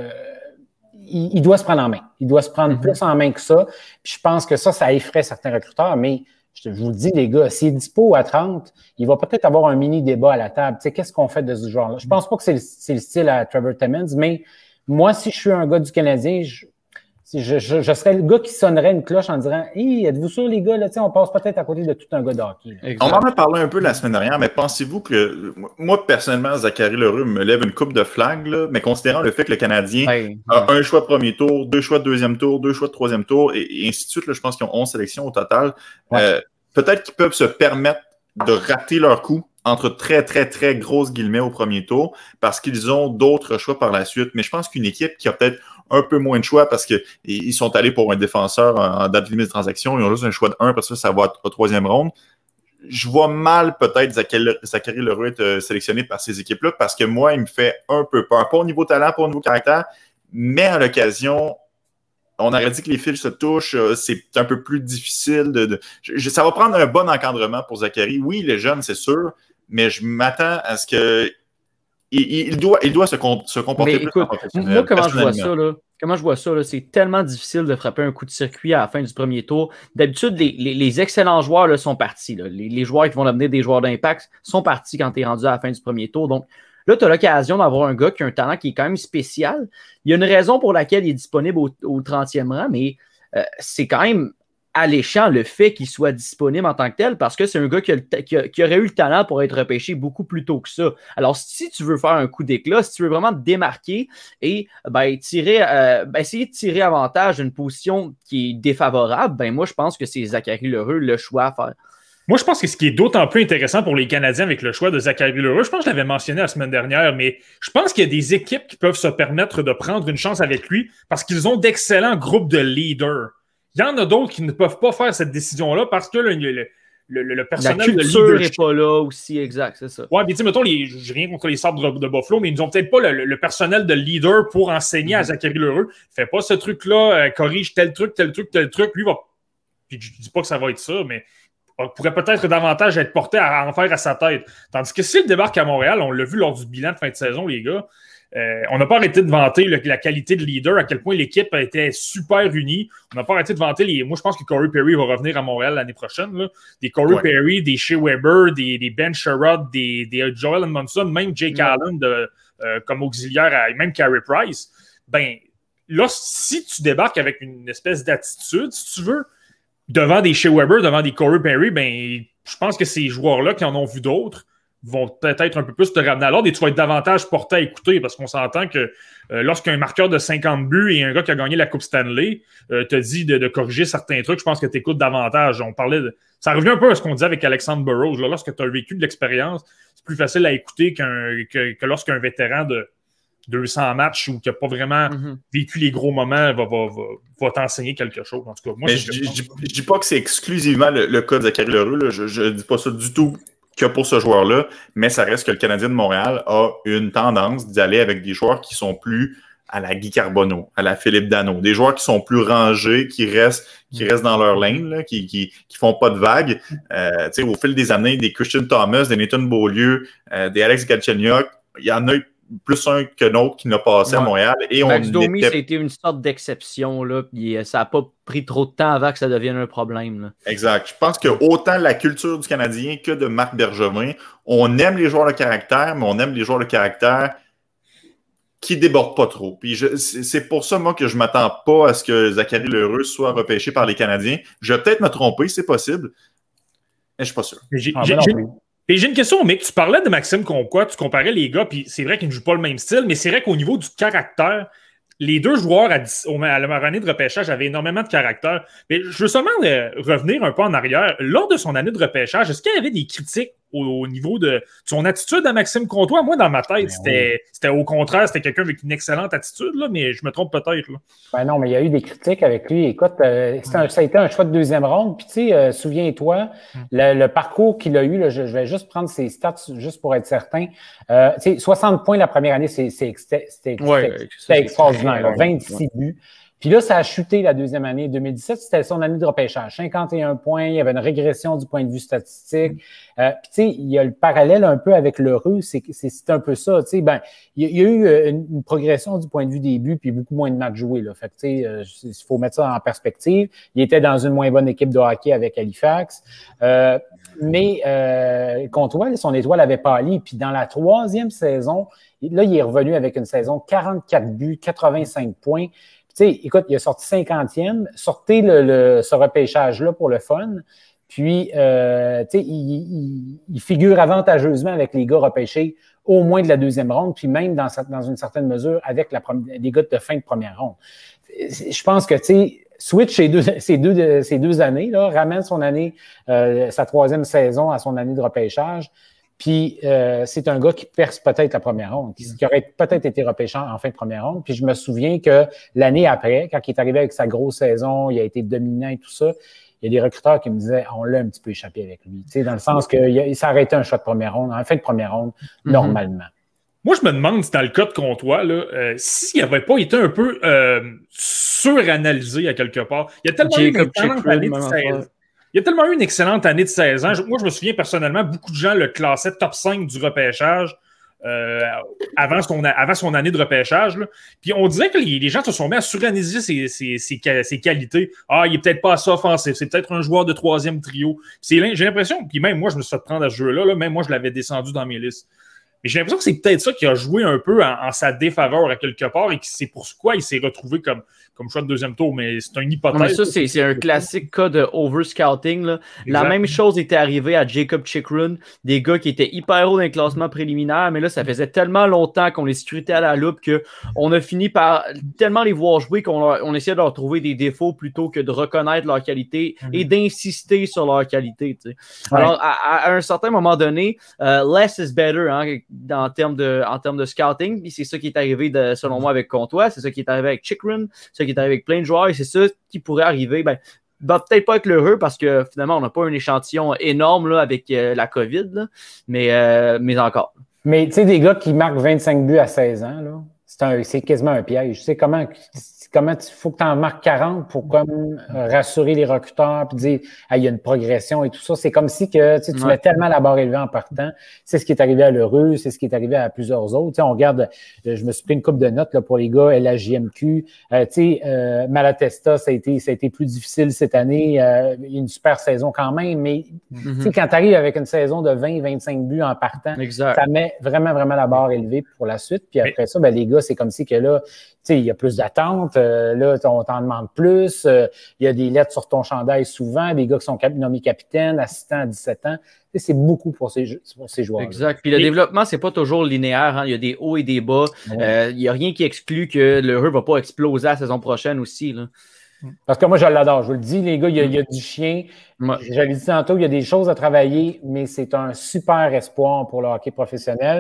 Il, il doit se prendre en main. Il doit se prendre mm-hmm. plus en main que ça, puis je pense que ça, ça effraie certains recruteurs, mais je vous le dis, les gars, s'il est dispo à trente, il va peut-être avoir un mini-débat à la table. Tu sais, qu'est-ce qu'on fait de ce genre-là? Je pense pas que c'est le, c'est le style à Trevor Timmins, mais moi, si je suis un gars du Canadien, je, je, je, je serais le gars qui sonnerait une cloche en disant « Hey, êtes-vous sûr, les gars, là, on passe peut-être à côté de tout un gars de hockey. » On en a parlé un peu la semaine dernière, mais pensez-vous que, moi, personnellement, Zachary Leroux me lève une coupe de flag, là, mais considérant le fait que le Canadien hey, a ouais. un choix de premier tour, deux choix de deuxième tour, deux choix de troisième tour, et, et ainsi de suite, là, je pense qu'ils ont onze sélections au total, ouais. euh, peut-être qu'ils peuvent se permettre de rater leur coup entre très, très, très grosses guillemets au premier tour parce qu'ils ont d'autres choix par la suite. Mais je pense qu'une équipe qui a peut-être un peu moins de choix parce qu'ils sont allés pour un défenseur en date limite de transaction, ils ont juste un choix de un parce que ça va être au troisième ronde. Je vois mal peut-être Zachary Leroux être sélectionné par ces équipes-là parce que moi, il me fait un peu peur. Pas au niveau talent, pas au niveau caractère, mais à l'occasion... On aurait dit que les fils se touchent, c'est un peu plus difficile. De, de je, ça va prendre un bon encadrement pour Zachary. Oui, il est jeune, c'est sûr, mais je m'attends à ce que il, il, doit, il doit se, se comporter mais plus écoute, professionnel. Moi, comment je vois ça, là? Comment je vois ça, là? C'est tellement difficile de frapper un coup de circuit à la fin du premier tour. D'habitude, les, les, les excellents joueurs là, sont partis. Là. Les, les joueurs qui vont devenir des joueurs d'impact sont partis quand tu es rendu à la fin du premier tour. Donc, là, tu as l'occasion d'avoir un gars qui a un talent qui est quand même spécial. Il y a une raison pour laquelle il est disponible au, au trentième rang, mais euh, c'est quand même alléchant le fait qu'il soit disponible en tant que tel parce que c'est un gars qui, a, qui, a, qui aurait eu le talent pour être repêché beaucoup plus tôt que ça. Alors, si tu veux faire un coup d'éclat, si tu veux vraiment te démarquer et ben, tirer, euh, ben, essayer de tirer avantage d'une position qui est défavorable, ben moi, je pense que c'est Zachary Leroux le choix à faire. Moi, je pense que ce qui est d'autant plus intéressant pour les Canadiens avec le choix de Zachary Leroux, je pense que je l'avais mentionné la semaine dernière, mais je pense qu'il y a des équipes qui peuvent se permettre de prendre une chance avec lui parce qu'ils ont d'excellents groupes de leaders. Il y en a d'autres qui ne peuvent pas faire cette décision-là parce que le, le, le, le personnel de leadership... La culture n'est pas là aussi, exact, c'est ça. Ouais, mais tu sais, mettons, les, j'ai rien contre les Sabres de, de Buffalo, mais ils n'ont peut-être pas le, le personnel de leader pour enseigner mm-hmm. à Zachary Leroux. Fais pas ce truc-là, euh, corrige tel truc, tel truc, tel truc. Lui va... Puis je dis pas que ça va être ça, mais... On pourrait peut-être davantage être porté à en faire à sa tête. Tandis que s'il débarque à Montréal, on l'a vu lors du bilan de fin de saison, les gars, euh, on n'a pas arrêté de vanter le, la qualité de leader, à quel point l'équipe était super unie. On n'a pas arrêté de vanter les... Moi, je pense que Corey Perry va revenir à Montréal l'année prochaine. Là. Des Corey ouais. Perry, des Shea Weber, des, des Ben Sherrod, des, des Joel Edmondson, même Jake ouais. Allen de, euh, comme auxiliaire, à, même Carey Price. Ben, là, si tu débarques avec une espèce d'attitude, si tu veux, devant des Shea Weber, devant des Corey Perry, ben, je pense que ces joueurs-là qui en ont vu d'autres vont peut-être un peu plus te ramener à l'ordre et tu vas être davantage porté à écouter parce qu'on s'entend que euh, lorsqu'un marqueur de cinquante buts et un gars qui a gagné la Coupe Stanley euh, te dit de, de corriger certains trucs, je pense que tu écoutes davantage. On parlait de... Ça revient un peu à ce qu'on disait avec Alexandre Burrows. Là, lorsque tu as vécu de l'expérience, c'est plus facile à écouter qu'un, que, que lorsqu'un vétéran de deux cents matchs ou qui n'a pas vraiment mm-hmm. vécu les gros moments va, va, va, va t'enseigner quelque chose. En tout cas, moi, mais je ne dis pas que c'est exclusivement le, le cas de Zachary Leroux. Là. Je ne dis pas ça du tout que pour ce joueur-là, mais ça reste que le Canadien de Montréal a une tendance d'y aller avec des joueurs qui sont plus à la Guy Carbonneau, à la Philippe Danault. Des joueurs qui sont plus rangés, qui restent, qui restent dans leur lane, là, qui, qui, qui font pas de vagues. Euh, au fil des années, des Christian Thomas, des Nathan Beaulieu, euh, des Alex Galchenyuk, il y en a eu plus un que l'autre qui n'a passé ouais. à Montréal. Et Max on Domi, était... c'était une sorte d'exception, là, puis ça n'a pas pris trop de temps avant que ça devienne un problème. Là. Exact. Je pense que autant la culture du Canadien que de Marc Bergevin, on aime les joueurs de caractère, mais on aime les joueurs de caractère qui débordent pas trop. Puis je, c'est pour ça, moi, que je m'attends pas à ce que Zachary L'Heureux soit repêché par les Canadiens. Je vais peut-être me tromper, c'est possible, mais je suis pas sûr. J'ai, ah, j'ai, j'ai, et j'ai une question, Mick. Tu parlais de Maxime Comtois, tu comparais les gars, puis c'est vrai qu'ils ne jouent pas le même style, mais c'est vrai qu'au niveau du caractère, les deux joueurs à, dix, à leur année de repêchage avaient énormément de caractère. Mais je veux seulement euh, revenir un peu en arrière. Lors de son année de repêchage, est-ce qu'il y avait des critiques au, au niveau de, de son attitude à Maxime Comtois? Moi, dans ma tête, c'était, oui. c'était au contraire, c'était quelqu'un avec une excellente attitude, là, mais je me trompe peut-être. Là. Ben non, mais il y a eu des critiques avec lui. Écoute, euh, un, ça a été un choix de deuxième ronde. Puis tu sais, euh, souviens-toi, mm. le, le parcours qu'il a eu, là, je, je vais juste prendre ses stats juste pour être certain. Euh, tu sais, soixante points la première année, c'est, c'est, c'était, c'était, ouais, c'était, c'était extraordinaire. Là, vingt-six buts. Puis là, ça a chuté la deuxième année. deux mille dix-sept, c'était son année de repêchage. cinquante et un points, il y avait une régression du point de vue statistique. Euh, puis tu sais, il y a le parallèle un peu avec l'Heureux, c'est, c'est, c'est un peu ça. Tu sais, ben, il y, y a eu une, une progression du point de vue des buts, puis beaucoup moins de matchs joués. Là. Fait que tu sais, il faut mettre ça en perspective. Il était dans une moins bonne équipe de hockey avec Halifax. Euh, mais euh, Comtois, son étoile avait pâli. Puis dans la troisième saison, là, il est revenu avec une saison quarante-quatre buts, quatre-vingt-cinq points. Tu sais, écoute, il a sorti cinquantième. Sortez le, le, ce repêchage-là pour le fun. Puis, euh, tu sais, il, il, il figure avantageusement avec les gars repêchés au moins de la deuxième ronde, puis même dans, dans une certaine mesure avec la première, les gars de fin de première ronde. Je pense que, tu sais, switch ces deux, ces deux, ces deux années, là, ramène son année, euh, sa troisième saison à son année de repêchage. Puis, euh, c'est un gars qui perce peut-être la première ronde, qui, qui aurait peut-être été repêché en fin de première ronde. Puis, je me souviens que l'année après, quand il est arrivé avec sa grosse saison, il a été dominant et tout ça, il y a des recruteurs qui me disaient « on l'a un petit peu échappé avec lui ». Tu sais, dans le sens qu'il s'est arrêté un choix de première ronde, en fin de première ronde, mm-hmm. normalement. Moi, je me demande si dans le cas de Comtois, là, euh, s'il n'avait pas été un peu euh, suranalysé à quelque part. Il y a tellement eu une excellente année de seize. Il y a tellement eu une excellente année de seize ans. Je, moi, je me souviens personnellement, beaucoup de gens le classaient top cinq du repêchage euh, avant, son, avant son année de repêchage. Là. Puis on dirait que les, les gens se sont mis à suranalyser ses, ses, ses, ses qualités. Ah, il est peut-être pas assez offensif, c'est peut-être un joueur de troisième trio. C'est, j'ai l'impression, puis même moi, je me suis fait prendre à ce jeu-là, là, même moi, je l'avais descendu dans mes listes. Mais j'ai l'impression que c'est peut-être ça qui a joué un peu en, en sa défaveur à quelque part et que c'est pour quoi il s'est retrouvé comme, comme choix de deuxième tour. Mais c'est une hypothèse. Mais ça, c'est, c'est un classique cas de over-scouting. La même chose était arrivée à Jacob Chikrin, des gars qui étaient hyper hauts dans les classements préliminaires, mais là, ça faisait tellement longtemps qu'on les scrutait à la loupe qu'on a fini par tellement les voir jouer qu'on leur, on essayait de leur trouver des défauts plutôt que de reconnaître leur qualité mm-hmm. et d'insister sur leur qualité. Tu sais. Ouais. Alors, à, à un certain moment donné, uh, less is better, hein, en termes de, en termes de scouting. Puis c'est ça qui est arrivé, de, selon moi, avec Comtois. C'est ça qui est arrivé avec Chikrin. C'est ça qui est arrivé avec plein de joueurs. Et c'est ça qui pourrait arriver. Ben, ben, peut-être pas avec l'Heureux parce que finalement, on n'a pas un échantillon énorme là, avec euh, la COVID. Là, mais, euh, mais encore. Mais tu sais, des gars qui marquent vingt-cinq buts à seize ans, là, c'est, un, c'est quasiment un piège. Tu sais comment... Comment il faut que tu en marques quarante pour comme rassurer les recruteurs puis dire ah, il y a une progression et tout ça. C'est comme si que tu, sais, tu ouais. mets tellement la barre élevée en partant. C'est ce qui est arrivé à l'Heureux, c'est ce qui est arrivé à plusieurs autres. Tu sais, on regarde, je me suis pris une couple de notes là, pour les gars L A J M Q. Euh, tu sais, euh, Malatesta, ça a été, ça a été plus difficile cette année. Euh, il y a une super saison quand même, mais mm-hmm. tu sais, quand tu arrives avec une saison de vingt vingt-cinq buts en partant, exact. Ça met vraiment, vraiment la barre élevée pour la suite. Puis après mais... ça, ben, les gars, c'est comme si que là, tu sais, il y a plus d'attentes. Euh, là, on t'en demande plus. Il euh, y a des lettres sur ton chandail souvent, des gars qui sont cap- nommés capitaines, assistants à dix-sept ans. Tu sais, c'est beaucoup pour ces, pour ces joueurs. Exact. Puis le et... développement, c'est pas toujours linéaire. Hein. Il y a des hauts et des bas. Il ouais. euh, n'y a rien qui exclut que le Heureux va pas exploser la saison prochaine aussi. Là. Parce que moi, je l'adore. Je vous le dis, les gars, il y a, il y a du chien. Ouais. Je l'ai dit tantôt, il y a des choses à travailler, mais c'est un super espoir pour le hockey professionnel.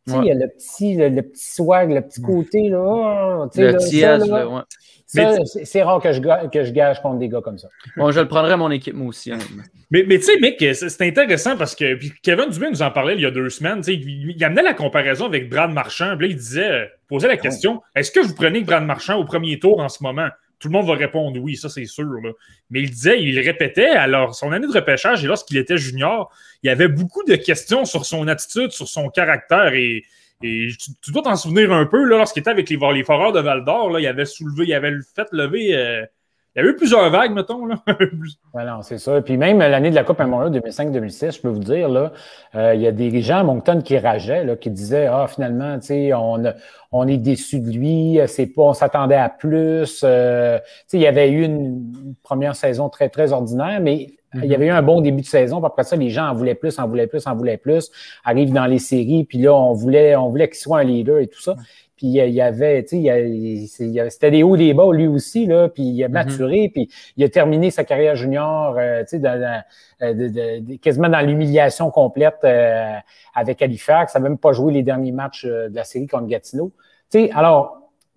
Tu sais, il y a le petit, le, le petit swag, le petit côté, là. Oh, tu sais, Le là, petit ça, edge, là, là, ouais. ça, c'est, c'est rare que je, ga- que je gage contre des gars comme ça. Bon, je le prendrais à mon équipe, moi aussi, honnêtement. Mais, mais tu sais, Mick, c'est c'est intéressant parce que puis Kevin Dubé nous en parlait il y a deux semaines. Tu sais, Il, il amenait la comparaison avec Brad Marchand. Puis là, il disait, euh, posait la question, est-ce que vous prenez Brad Marchand au premier tour en ce moment? Tout le monde va répondre oui, ça c'est sûr. Là. Mais il disait, il répétait, alors son année de repêchage et lorsqu'il était junior, il y avait beaucoup de questions sur son attitude, sur son caractère et, et tu, tu dois t'en souvenir un peu, là, lorsqu'il était avec les, les Foreurs de Val-d'Or, là, il avait soulevé, il avait fait lever, euh, il y avait eu plusieurs vagues, mettons. Là. Ouais, non, c'est ça. Puis même l'année de la Coupe Memorial deux mille cinq deux mille six, je peux vous dire, là, euh, il y a des gens à Moncton qui rageaient, là, qui disaient, ah, finalement, tu sais, on, on est déçus de lui, c'est pas, on s'attendait à plus. Euh, tu sais, il y avait eu une, une première saison très, très ordinaire, mais mm-hmm. il y avait eu un bon début de saison. Puis après ça, les gens en voulaient plus, en voulaient plus, en voulaient plus. Arrivent dans les séries, puis là, on voulait, on voulait qu'il soit un leader et tout ça. Puis il y avait, tu sais, il y avait, c'était des hauts, des bas, lui aussi, là, puis il a maturé, mm-hmm. puis il a terminé sa carrière junior, euh, tu sais, dans, dans, de, de, de, quasiment dans l'humiliation complète euh, avec Halifax. Il n'a même pas joué les derniers matchs euh, de la série contre Gatineau. Tu sais, alors,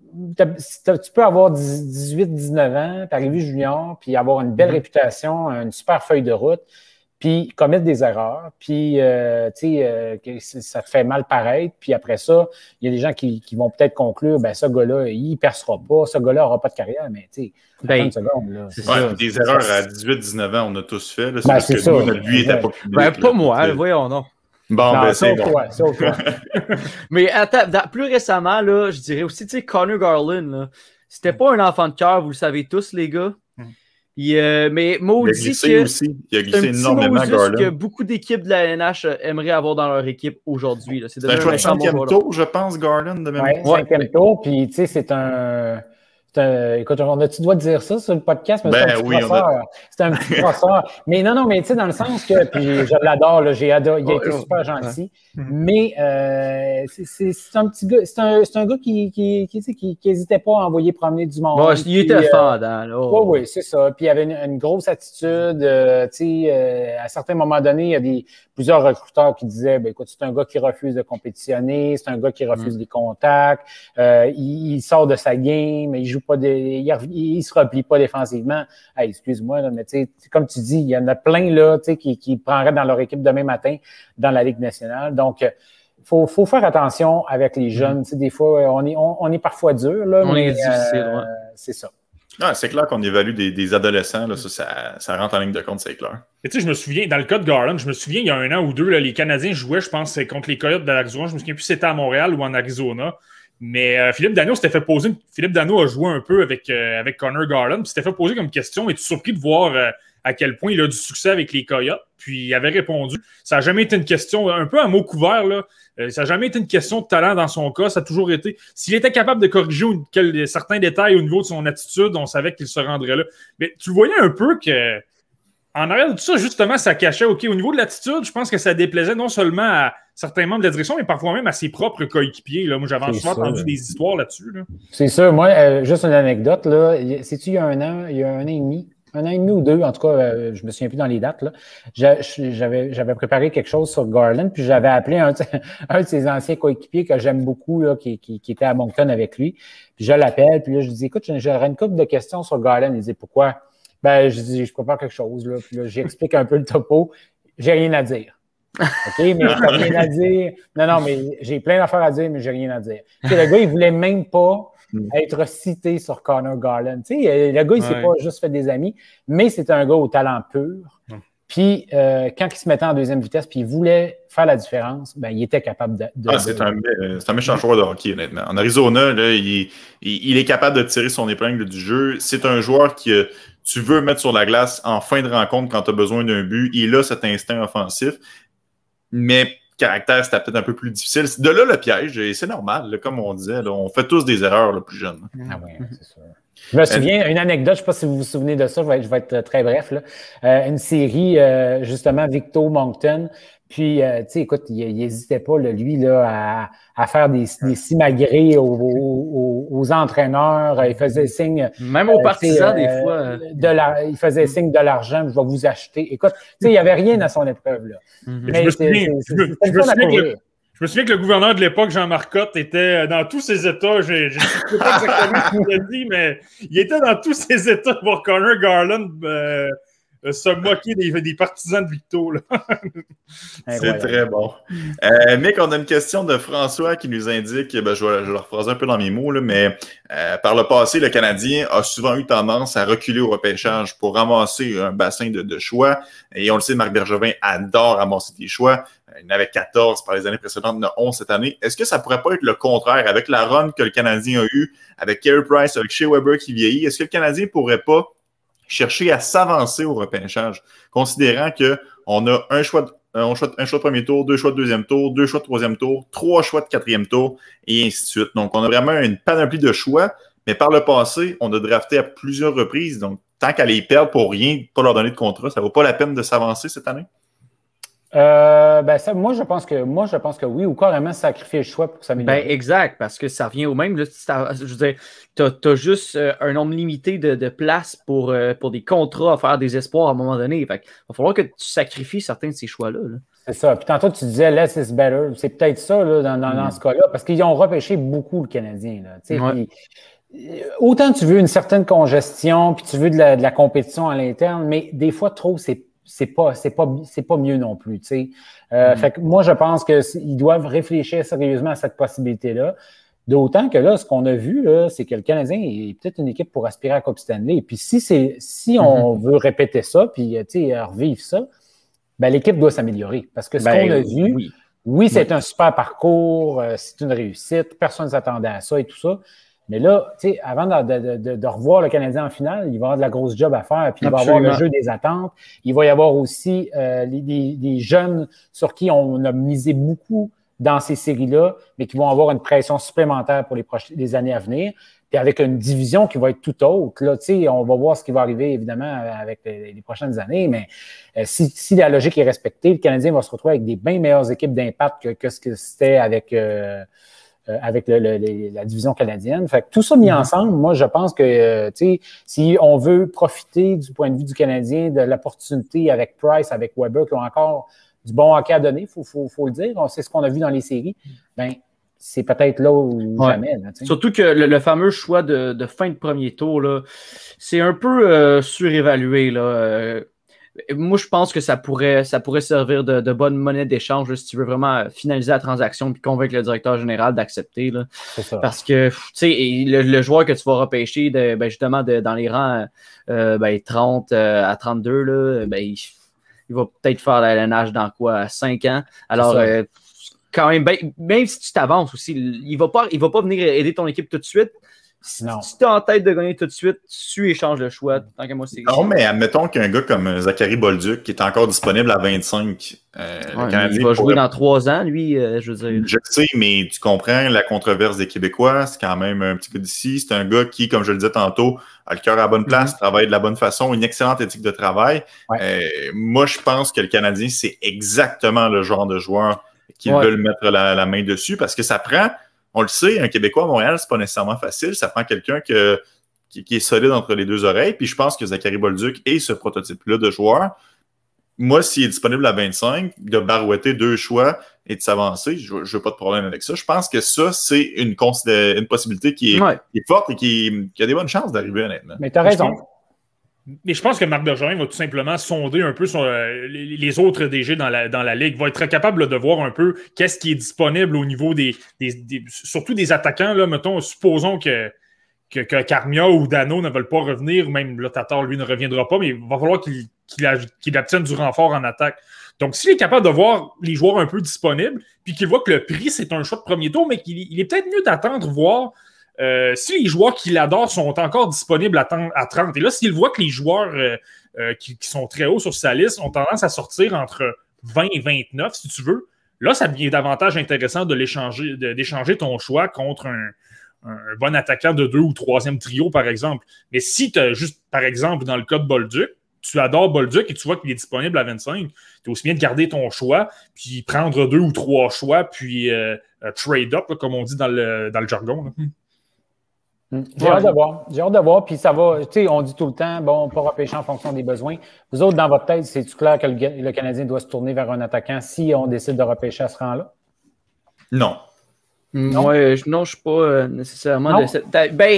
tu peux avoir dix-huit dix-neuf ans, puis arriver junior, puis avoir une belle mm-hmm. réputation, une super feuille de route, puis commettre des erreurs, puis euh, tu sais, euh, ça te fait mal paraître, puis après ça, il y a des gens qui, qui vont peut-être conclure, ben ce gars-là, il percera pas, ce gars-là n'aura pas de carrière, mais tu sais, ben, secondes, là. C'est ouais, ça, des c'est erreurs ça. À dix-huit dix-neuf ans, on a tous fait, là, c'est ben, parce c'est que ça. nous, notre vie n'était pas publique. Ben, pas là, moi, voyons non. Bon, non, ben, c'est bon. Toi, sauf toi. Mais attends, plus récemment, là, je dirais aussi, tu sais, Connor Garland, là, c'était pas un enfant de cœur, vous le savez tous, les gars. Il, euh, mais moi il a glissé que aussi. Il a glissé énormément, Garland. Que beaucoup d'équipes de la N H aimeraient avoir dans leur équipe aujourd'hui. Là. C'est, c'est un choix de cinquième tour, je pense, Garland, de même. Ouais, cinquième ouais. tour, puis tu sais, c'est un... Un, écoute, on a-tu doit dire ça sur le podcast, mais ben, c'est un petit oui, crosseur. A... C'est un petit crosseur. Mais non, non, mais tu sais, dans le sens que, puis je l'adore, là, j'ai adoré, il a été super gentil, ouais. mais euh, c'est, c'est, c'est un petit gars, c'est un, c'est un gars qui qui, qui, qui, qui hésitait pas à envoyer promener du monde. Ouais, il était fendant, là. Oui, oui, c'est ça. Puis il avait une, une grosse attitude, euh, tu sais, euh, à certains moments donnés, il y a des plusieurs recruteurs qui disaient, ben écoute, c'est un gars qui refuse de compétitionner, c'est un gars qui refuse mm. les contacts, euh, il, il sort de sa game, il joue pas de, il, il se replie pas défensivement. Hey, excuse-moi, là, mais tu sais, comme tu dis, il y en a plein là, tu sais, qui, qui prendraient dans leur équipe demain matin dans la Ligue nationale. Donc, il faut, faut faire attention avec les jeunes. Mm-hmm. Tu sais, des fois, on est, on, on est parfois dur, là, on mais est difficile, euh, ouais. c'est ça. Ah, c'est clair qu'on évalue des, des adolescents, là, ça, ça, ça rentre en ligne de compte, c'est clair. Et tu sais, je me souviens, dans le cas de Garland, je me souviens, il y a un an ou deux, là, les Canadiens jouaient, je pense, contre les Coyotes de l'Arizona. Je me souviens plus si c'était à Montréal ou en Arizona. Mais euh, Philippe Danault s'était fait poser. Philippe Danault a joué un peu avec, euh, avec Connor Garland, puis s'était fait poser comme question. Es-tu surpris de voir euh, à quel point il a du succès avec les Coyotes? Puis il avait répondu. Ça n'a jamais été une question, un peu à mot couvert, là. Euh, ça n'a jamais été une question de talent dans son cas. Ça a toujours été. S'il était capable de corriger une, quel, certains détails au niveau de son attitude, on savait qu'il se rendrait là. Mais tu voyais un peu que. En arrière de tout ça, justement, ça cachait, OK, au niveau de l'attitude, je pense que ça déplaisait non seulement à certains membres de la direction, mais parfois même à ses propres coéquipiers. Là. Moi, j'avais souvent entendu des histoires là-dessus. Là. C'est sûr. Moi, euh, juste une anecdote, là. Sais-tu, il y a un an, il y a un an et demi, un an et demi ou deux, en tout cas, euh, je me souviens plus dans les dates, là. J'avais, j'avais préparé quelque chose sur Garland, puis j'avais appelé un, un de ses anciens coéquipiers que j'aime beaucoup, là, qui, qui, qui était à Moncton avec lui. Puis je l'appelle, puis là, je lui dis, écoute, j'aurais une couple de questions sur Garland. Il dit, pourquoi? Ben, je dis, je prépare quelque chose, là. Puis là, j'explique un peu le topo. J'ai rien à dire. OK, mais j'ai rien à dire. Non, non, mais j'ai plein d'affaires à dire, mais j'ai rien à dire. Tu sais, le gars, il voulait même pas être cité sur Connor Garland. Tu sais, le gars, il s'est ouais. pas juste fait des amis, mais c'est un gars au talent pur. Ouais. Puis, euh, quand il se mettait en deuxième vitesse, puis il voulait faire la différence, ben, il était capable de... de ah, c'est, de... Un, c'est un méchant joueur de hockey, honnêtement. En Arizona, là, il, il, il est capable de tirer son épingle du jeu. C'est un joueur qui... Euh, tu veux mettre sur la glace en fin de rencontre quand tu as besoin d'un but. Il a cet instinct offensif. Mais caractère, c'était peut-être un peu plus difficile. De là, le piège, et c'est normal. Là, comme on disait, là, on fait tous des erreurs là, plus jeunes. Ah oui, c'est sûr. Je me souviens, une anecdote, je ne sais pas si vous vous souvenez de ça, je vais être, je vais être très bref. Là. Euh, une série, euh, justement, Victo Moncton. Puis, euh, tu sais, écoute, il n'hésitait pas, là, lui, là, à, à faire des, des simagrées aux, aux, aux entraîneurs. Il faisait signe... Même aux euh, partisans, des euh, fois. De la, il faisait signe de l'argent, je vais vous acheter. Écoute, tu sais, il n'y avait rien à son épreuve, là. Mm-hmm. Mais je me souviens, je me, je me souviens que le, Je me souviens que le gouverneur de l'époque, Jean Marcotte, était dans tous ses états. Je ne sais pas exactement ce qu'il a dit, mais il était dans tous ses états pour Connor Garland euh, se moquer des, des partisans de Victo. C'est très bon. Euh, Mick, on a une question de François qui nous indique, ben, je, vais, je vais le rephraser un peu dans mes mots, là, mais euh, par le passé, le Canadien a souvent eu tendance à reculer au repêchage pour ramasser un bassin de, de choix. Et on le sait, Marc Bergevin adore ramasser des choix. Il en avait quatorze par les années précédentes, il en a onze cette année. Est-ce que ça pourrait pas être le contraire avec la run que le Canadien a eue, avec Carey Price, avec Shea Weber qui vieillit? Est-ce que le Canadien pourrait pas chercher à s'avancer au repêchage, considérant qu'on a un choix, de, un, choix de, un choix de premier tour, deux choix de deuxième tour, deux choix de troisième tour, trois choix de quatrième tour, et ainsi de suite. Donc, on a vraiment une panoplie de choix, mais par le passé, on a drafté à plusieurs reprises. Donc, tant qu'à les perdre pour rien, pas leur donner de contrat, ça ne vaut pas la peine de s'avancer cette année? Euh, ben ça, moi, je pense que moi, je pense que oui, ou carrément sacrifier le choix pour s'améliorer. Ben, exact, parce que ça revient au même. Là, je veux dire, tu as juste euh, un nombre limité de, de places pour, euh, pour des contrats à faire des espoirs à un moment donné. Fait, il va falloir que tu sacrifies certains de ces choix-là. Là. C'est ça. Puis tantôt, tu disais less is better. C'est peut-être ça là, dans, dans, mm. dans ce cas-là, parce qu'ils ont repêché beaucoup le Canadien. Là, ouais. Puis, autant tu veux une certaine congestion, puis tu veux de la, de la compétition à l'interne, mais des fois, trop, c'est c'est pas c'est pas c'est pas mieux non plus, tu sais. Euh, mm. Fait que moi je pense que ils doivent réfléchir sérieusement à cette possibilité-là. D'autant que là, ce qu'on a vu là, c'est que le Canadien est peut-être une équipe pour aspirer à la Coupe Stanley. Et puis si c'est si on mm-hmm. veut répéter ça, puis tu sais revivre ça, ben l'équipe doit s'améliorer. Parce que ce ben, qu'on a vu, oui, oui c'est oui. un super parcours, euh, c'est une réussite, personne ne s'attendait à ça et tout ça. Mais là, tu sais, avant de, de, de, de revoir le Canadien en finale, il va y avoir de la grosse job à faire, puis il Absolument. va y avoir le jeu des attentes. Il va y avoir aussi euh, les, les, les jeunes sur qui on a misé beaucoup dans ces séries-là, mais qui vont avoir une pression supplémentaire pour les, prochaines, les années à venir. Puis avec une division qui va être tout autre, là, tu sais, on va voir ce qui va arriver, évidemment, avec les, les prochaines années, mais euh, si, si la logique est respectée, le Canadien va se retrouver avec des bien meilleures équipes d'impact que, que ce que c'était avec... Euh, Euh, avec le, le, le, la division canadienne. Fait que tout ça mis mm-hmm. ensemble, moi, je pense que, euh, tu sais, si on veut profiter du point de vue du Canadien de l'opportunité avec Price, avec Weber, qui ont encore du bon hockey à donner, il faut, faut, faut le dire, c'est ce qu'on a vu dans les séries, bien, c'est peut-être là ou ouais. jamais. Là, surtout que le, le fameux choix de, de fin de premier tour, là, c'est un peu euh, surévalué, là. Euh, Moi, je pense que ça pourrait, ça pourrait servir de, de bonne monnaie d'échange là, si tu veux vraiment finaliser la transaction et convaincre le directeur général d'accepter. Là. Parce que, tu sais, le, le joueur que tu vas repêcher de, ben, justement de, dans les rangs euh, ben, trente à trente-deux, là, ben, il, il va peut-être faire la, la nage dans quoi, cinq ans. Alors, euh, quand même, ben, même si tu t'avances aussi, il ne va pas, il va pas venir aider ton équipe tout de suite. Si tu es en tête de gagner tout de suite, tu échanges le choix. Tant que moi, c'est... Non, mais admettons qu'un gars comme Zachary Bolduc, qui est encore disponible à vingt-cinq, euh, ouais, le Canadien il va jouer pourrait... dans trois ans, lui, euh, je veux dire. Je sais, mais tu comprends la controverse des Québécois, c'est quand même un petit peu d'ici. C'est un gars qui, comme je le disais tantôt, a le cœur à la bonne place, mm-hmm. travaille de la bonne façon, une excellente éthique de travail. Ouais. Euh, moi, je pense que le Canadien, c'est exactement le genre de joueur qui ouais. veulent mettre la, la main dessus parce que ça prend... On le sait, un Québécois à Montréal, c'est pas nécessairement facile. Ça prend quelqu'un que, qui, qui est solide entre les deux oreilles. Puis je pense que Zachary Bolduc est ce prototype-là de joueur. Moi, s'il est disponible à vingt-cinq, de barouetter deux choix et de s'avancer, je n'ai pas de problème avec ça. Je pense que ça, c'est une, considé- une possibilité qui est, ouais. qui est forte et qui, qui a des bonnes chances d'arriver, honnêtement. Mais tu as raison. Mais je pense que Marc Bergevin va tout simplement sonder un peu sur, euh, les, les autres D G dans la, dans la Ligue. Il va être capable là, de voir un peu qu'est-ce qui est disponible au niveau des... des, des surtout des attaquants. Là, mettons, supposons que, que, que Carmia ou Dano ne veulent pas revenir, même là, Tatar, lui, ne reviendra pas, mais il va falloir qu'il, qu'il, a, qu'il obtienne du renfort en attaque. Donc, s'il est capable de voir les joueurs un peu disponibles, puis qu'il voit que le prix, c'est un choix de premier tour, mais qu'il il est peut-être mieux d'attendre, voir... Euh, si les joueurs qui l'adorent sont encore disponibles à, à trente, et là, s'il voit que les joueurs euh, euh, qui, qui sont très hauts sur sa liste ont tendance à sortir entre vingt et vingt-neuf, si tu veux, là, ça devient davantage intéressant de l'échanger, de, d'échanger ton choix contre un, un bon attaquant de deux ou troisième trio, par exemple. Mais si tu as juste, par exemple, dans le cas de Bolduc, tu adores Bolduc et tu vois qu'il est disponible à vingt-cinq, tu es aussi bien de garder ton choix, puis prendre deux ou trois choix, puis euh, euh, trade up, là, comme on dit dans le, dans le jargon. Là. J'ai hâte de voir. J'ai hâte de voir. Puis ça va, tu sais, on dit tout le temps, bon, pas repêcher en fonction des besoins. Vous autres, dans votre tête, c'est-tu clair que le, le Canadien doit se tourner vers un attaquant si on décide de repêcher à ce rang-là? Non. Non, Moi, je, non, je ne suis pas euh, nécessairement non. de cette. Ben.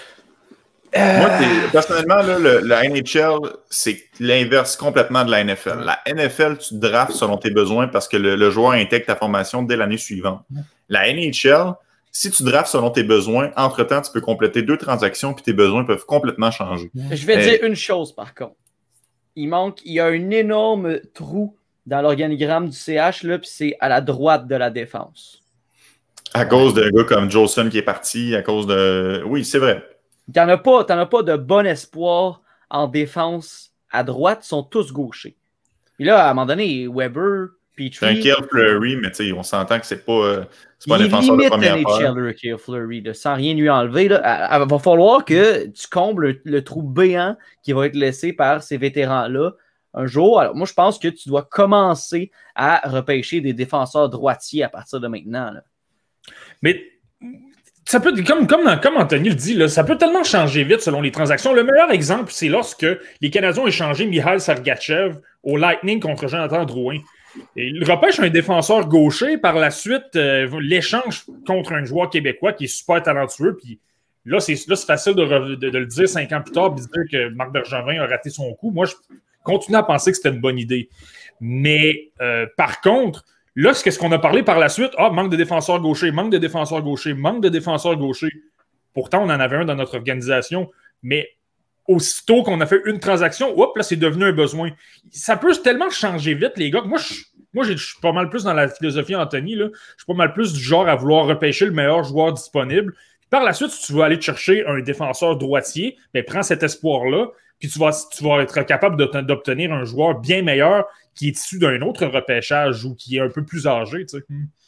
Euh... Moi, personnellement, là, le, la N H L, c'est l'inverse complètement de la N F L. La N F L, tu drafts selon tes besoins parce que le, le joueur intègre ta formation dès l'année suivante. La N H L, si tu drafts selon tes besoins, entre-temps, tu peux compléter deux transactions puis tes besoins peuvent complètement changer. Je vais Mais... dire une chose, par contre. Il manque, il y a un énorme trou dans l'organigramme du C H, là, puis c'est à la droite de la défense. À cause d'un gars comme Jolson qui est parti, à cause de... Oui, c'est vrai. Tu n'en as pas, t'en as pas de bon espoir en défense à droite, ils sont tous gauchers. Et là, à un moment donné, Weber, Petrie... C'est un Kale Fleury, mais on s'entend que c'est pas, euh, c'est pas un défenseur de première part. Il limite Kale Fleury, là, sans rien lui enlever. Il va falloir que tu combles le, le trou béant qui va être laissé par ces vétérans-là un jour. Alors, moi, je pense que tu dois commencer à repêcher des défenseurs droitiers à partir de maintenant. Là. Mais... Ça peut, comme, comme, comme Anthony le dit, là, ça peut tellement changer vite selon les transactions. Le meilleur exemple, c'est lorsque les Canadiens ont échangé Mihail Sergachev au Lightning contre Jonathan Drouin. Et il repêche un défenseur gaucher. Par la suite, euh, l'échange contre un joueur québécois qui est super talentueux. Puis là, c'est, là, c'est facile de, de, de le dire cinq ans plus tard et de dire que Marc Bergevin a raté son coup. Moi, je continue à penser que c'était une bonne idée. Mais euh, par contre, là, qu'est-ce qu'on a parlé par la suite? Ah, manque de défenseurs gauchers, manque de défenseurs gauchers, manque de défenseurs gauchers. Pourtant, on en avait un dans notre organisation, mais aussitôt qu'on a fait une transaction, hop, là, c'est devenu un besoin. Ça peut tellement changer vite, les gars. Moi, je, moi, je suis pas mal plus dans la philosophie Anthony. Là. Je suis pas mal plus du genre à vouloir repêcher le meilleur joueur disponible. Puis par la suite, si tu veux aller te chercher un défenseur droitier, bien, prends cet espoir-là, puis tu vas, tu vas être capable d'obtenir un joueur bien meilleur qui est issu d'un autre repêchage ou qui est un peu plus âgé, tu sais.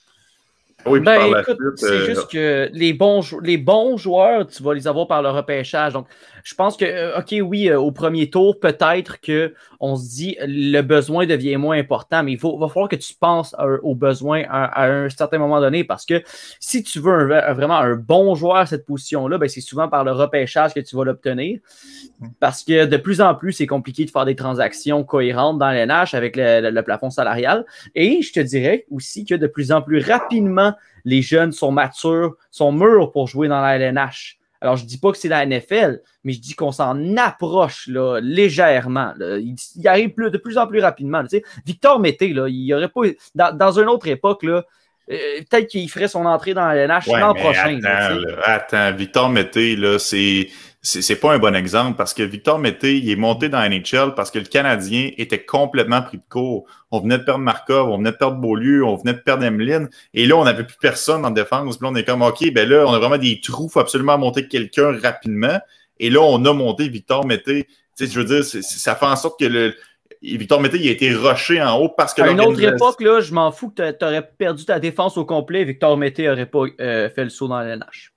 Oui, ben, par écoute, la suite, c'est euh... juste que les bons, les bons joueurs, tu vas les avoir par le repêchage. Donc, je pense que, OK, oui, euh, au premier tour, peut-être qu'on se dit le besoin devient moins important, mais il faut, va falloir que tu penses à, aux besoins à, à un certain moment donné parce que si tu veux un, un, vraiment un bon joueur à cette position-là, ben, c'est souvent par le repêchage que tu vas l'obtenir parce que de plus en plus, c'est compliqué de faire des transactions cohérentes dans l'N H avec le, le, le plafond salarial. Et je te dirais aussi que de plus en plus rapidement, les jeunes sont matures, sont mûrs pour jouer dans la L N H. Alors, je ne dis pas que c'est la N F L, mais je dis qu'on s'en approche là, légèrement. Là. Il, il arrive plus, de plus en plus rapidement. Tu sais. Victor Mété, là, il y aurait pas. Dans, dans une autre époque, là, euh, peut-être qu'il ferait son entrée dans la L N H ouais, l'an prochain. Attends, là, là, attends, Victor Mété, là, c'est. C'est, c'est pas un bon exemple parce que Victor Mété, il est monté dans la N H L parce que le Canadien était complètement pris de court. On venait de perdre Markov, on venait de perdre Beaulieu, on venait de perdre Emeline. Et là, on n'avait plus personne en défense. Puis là, on est comme, OK, ben là, on a vraiment des trous. Il faut absolument monter quelqu'un rapidement. Et là, on a monté Victor Mété. Tu sais, je veux dire, c'est, ça fait en sorte que le Victor Mété, il a été rushé en haut parce que... À une autre époque, là, je m'en fous que tu aurais perdu ta défense au complet. Victor Mété n'aurait pas euh, fait le saut dans la N H.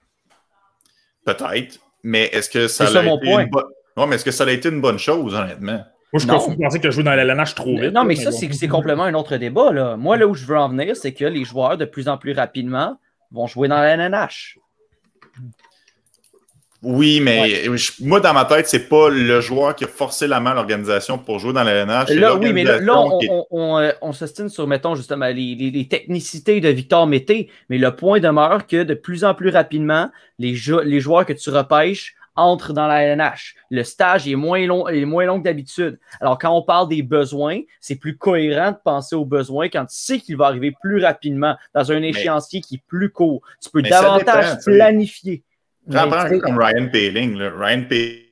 Peut-être. Mais est-ce que ça, c'est ça a mon été point. une bo... ouais, mais est-ce que ça a été une bonne chose, honnêtement? Moi, je continue de penser que je joue dans la L N H trop vite. Non, mais ça, c'est, c'est complètement un autre débat. Là. Moi, là où je veux en venir, c'est que les joueurs, de plus en plus rapidement, vont jouer dans la N N H. Oui, mais ouais. moi, dans ma tête, c'est pas le joueur qui a forcé la main à l'organisation pour jouer dans la N H. Là, oui, mais là, là on, est... on, on, on, on s'estime sur, mettons, justement, les, les, les technicités de Victor Mété, mais le point demeure que de plus en plus rapidement, les, jou- les joueurs que tu repêches entrent dans la N H. Le stage est moins long, est moins long que d'habitude. Alors, quand on parle des besoins, c'est plus cohérent de penser aux besoins quand tu sais qu'il va arriver plus rapidement dans un échéancier mais... qui est plus court. Tu peux davantage dépend, planifier. Prends un peu comme Ryan Poehling. Là. Ryan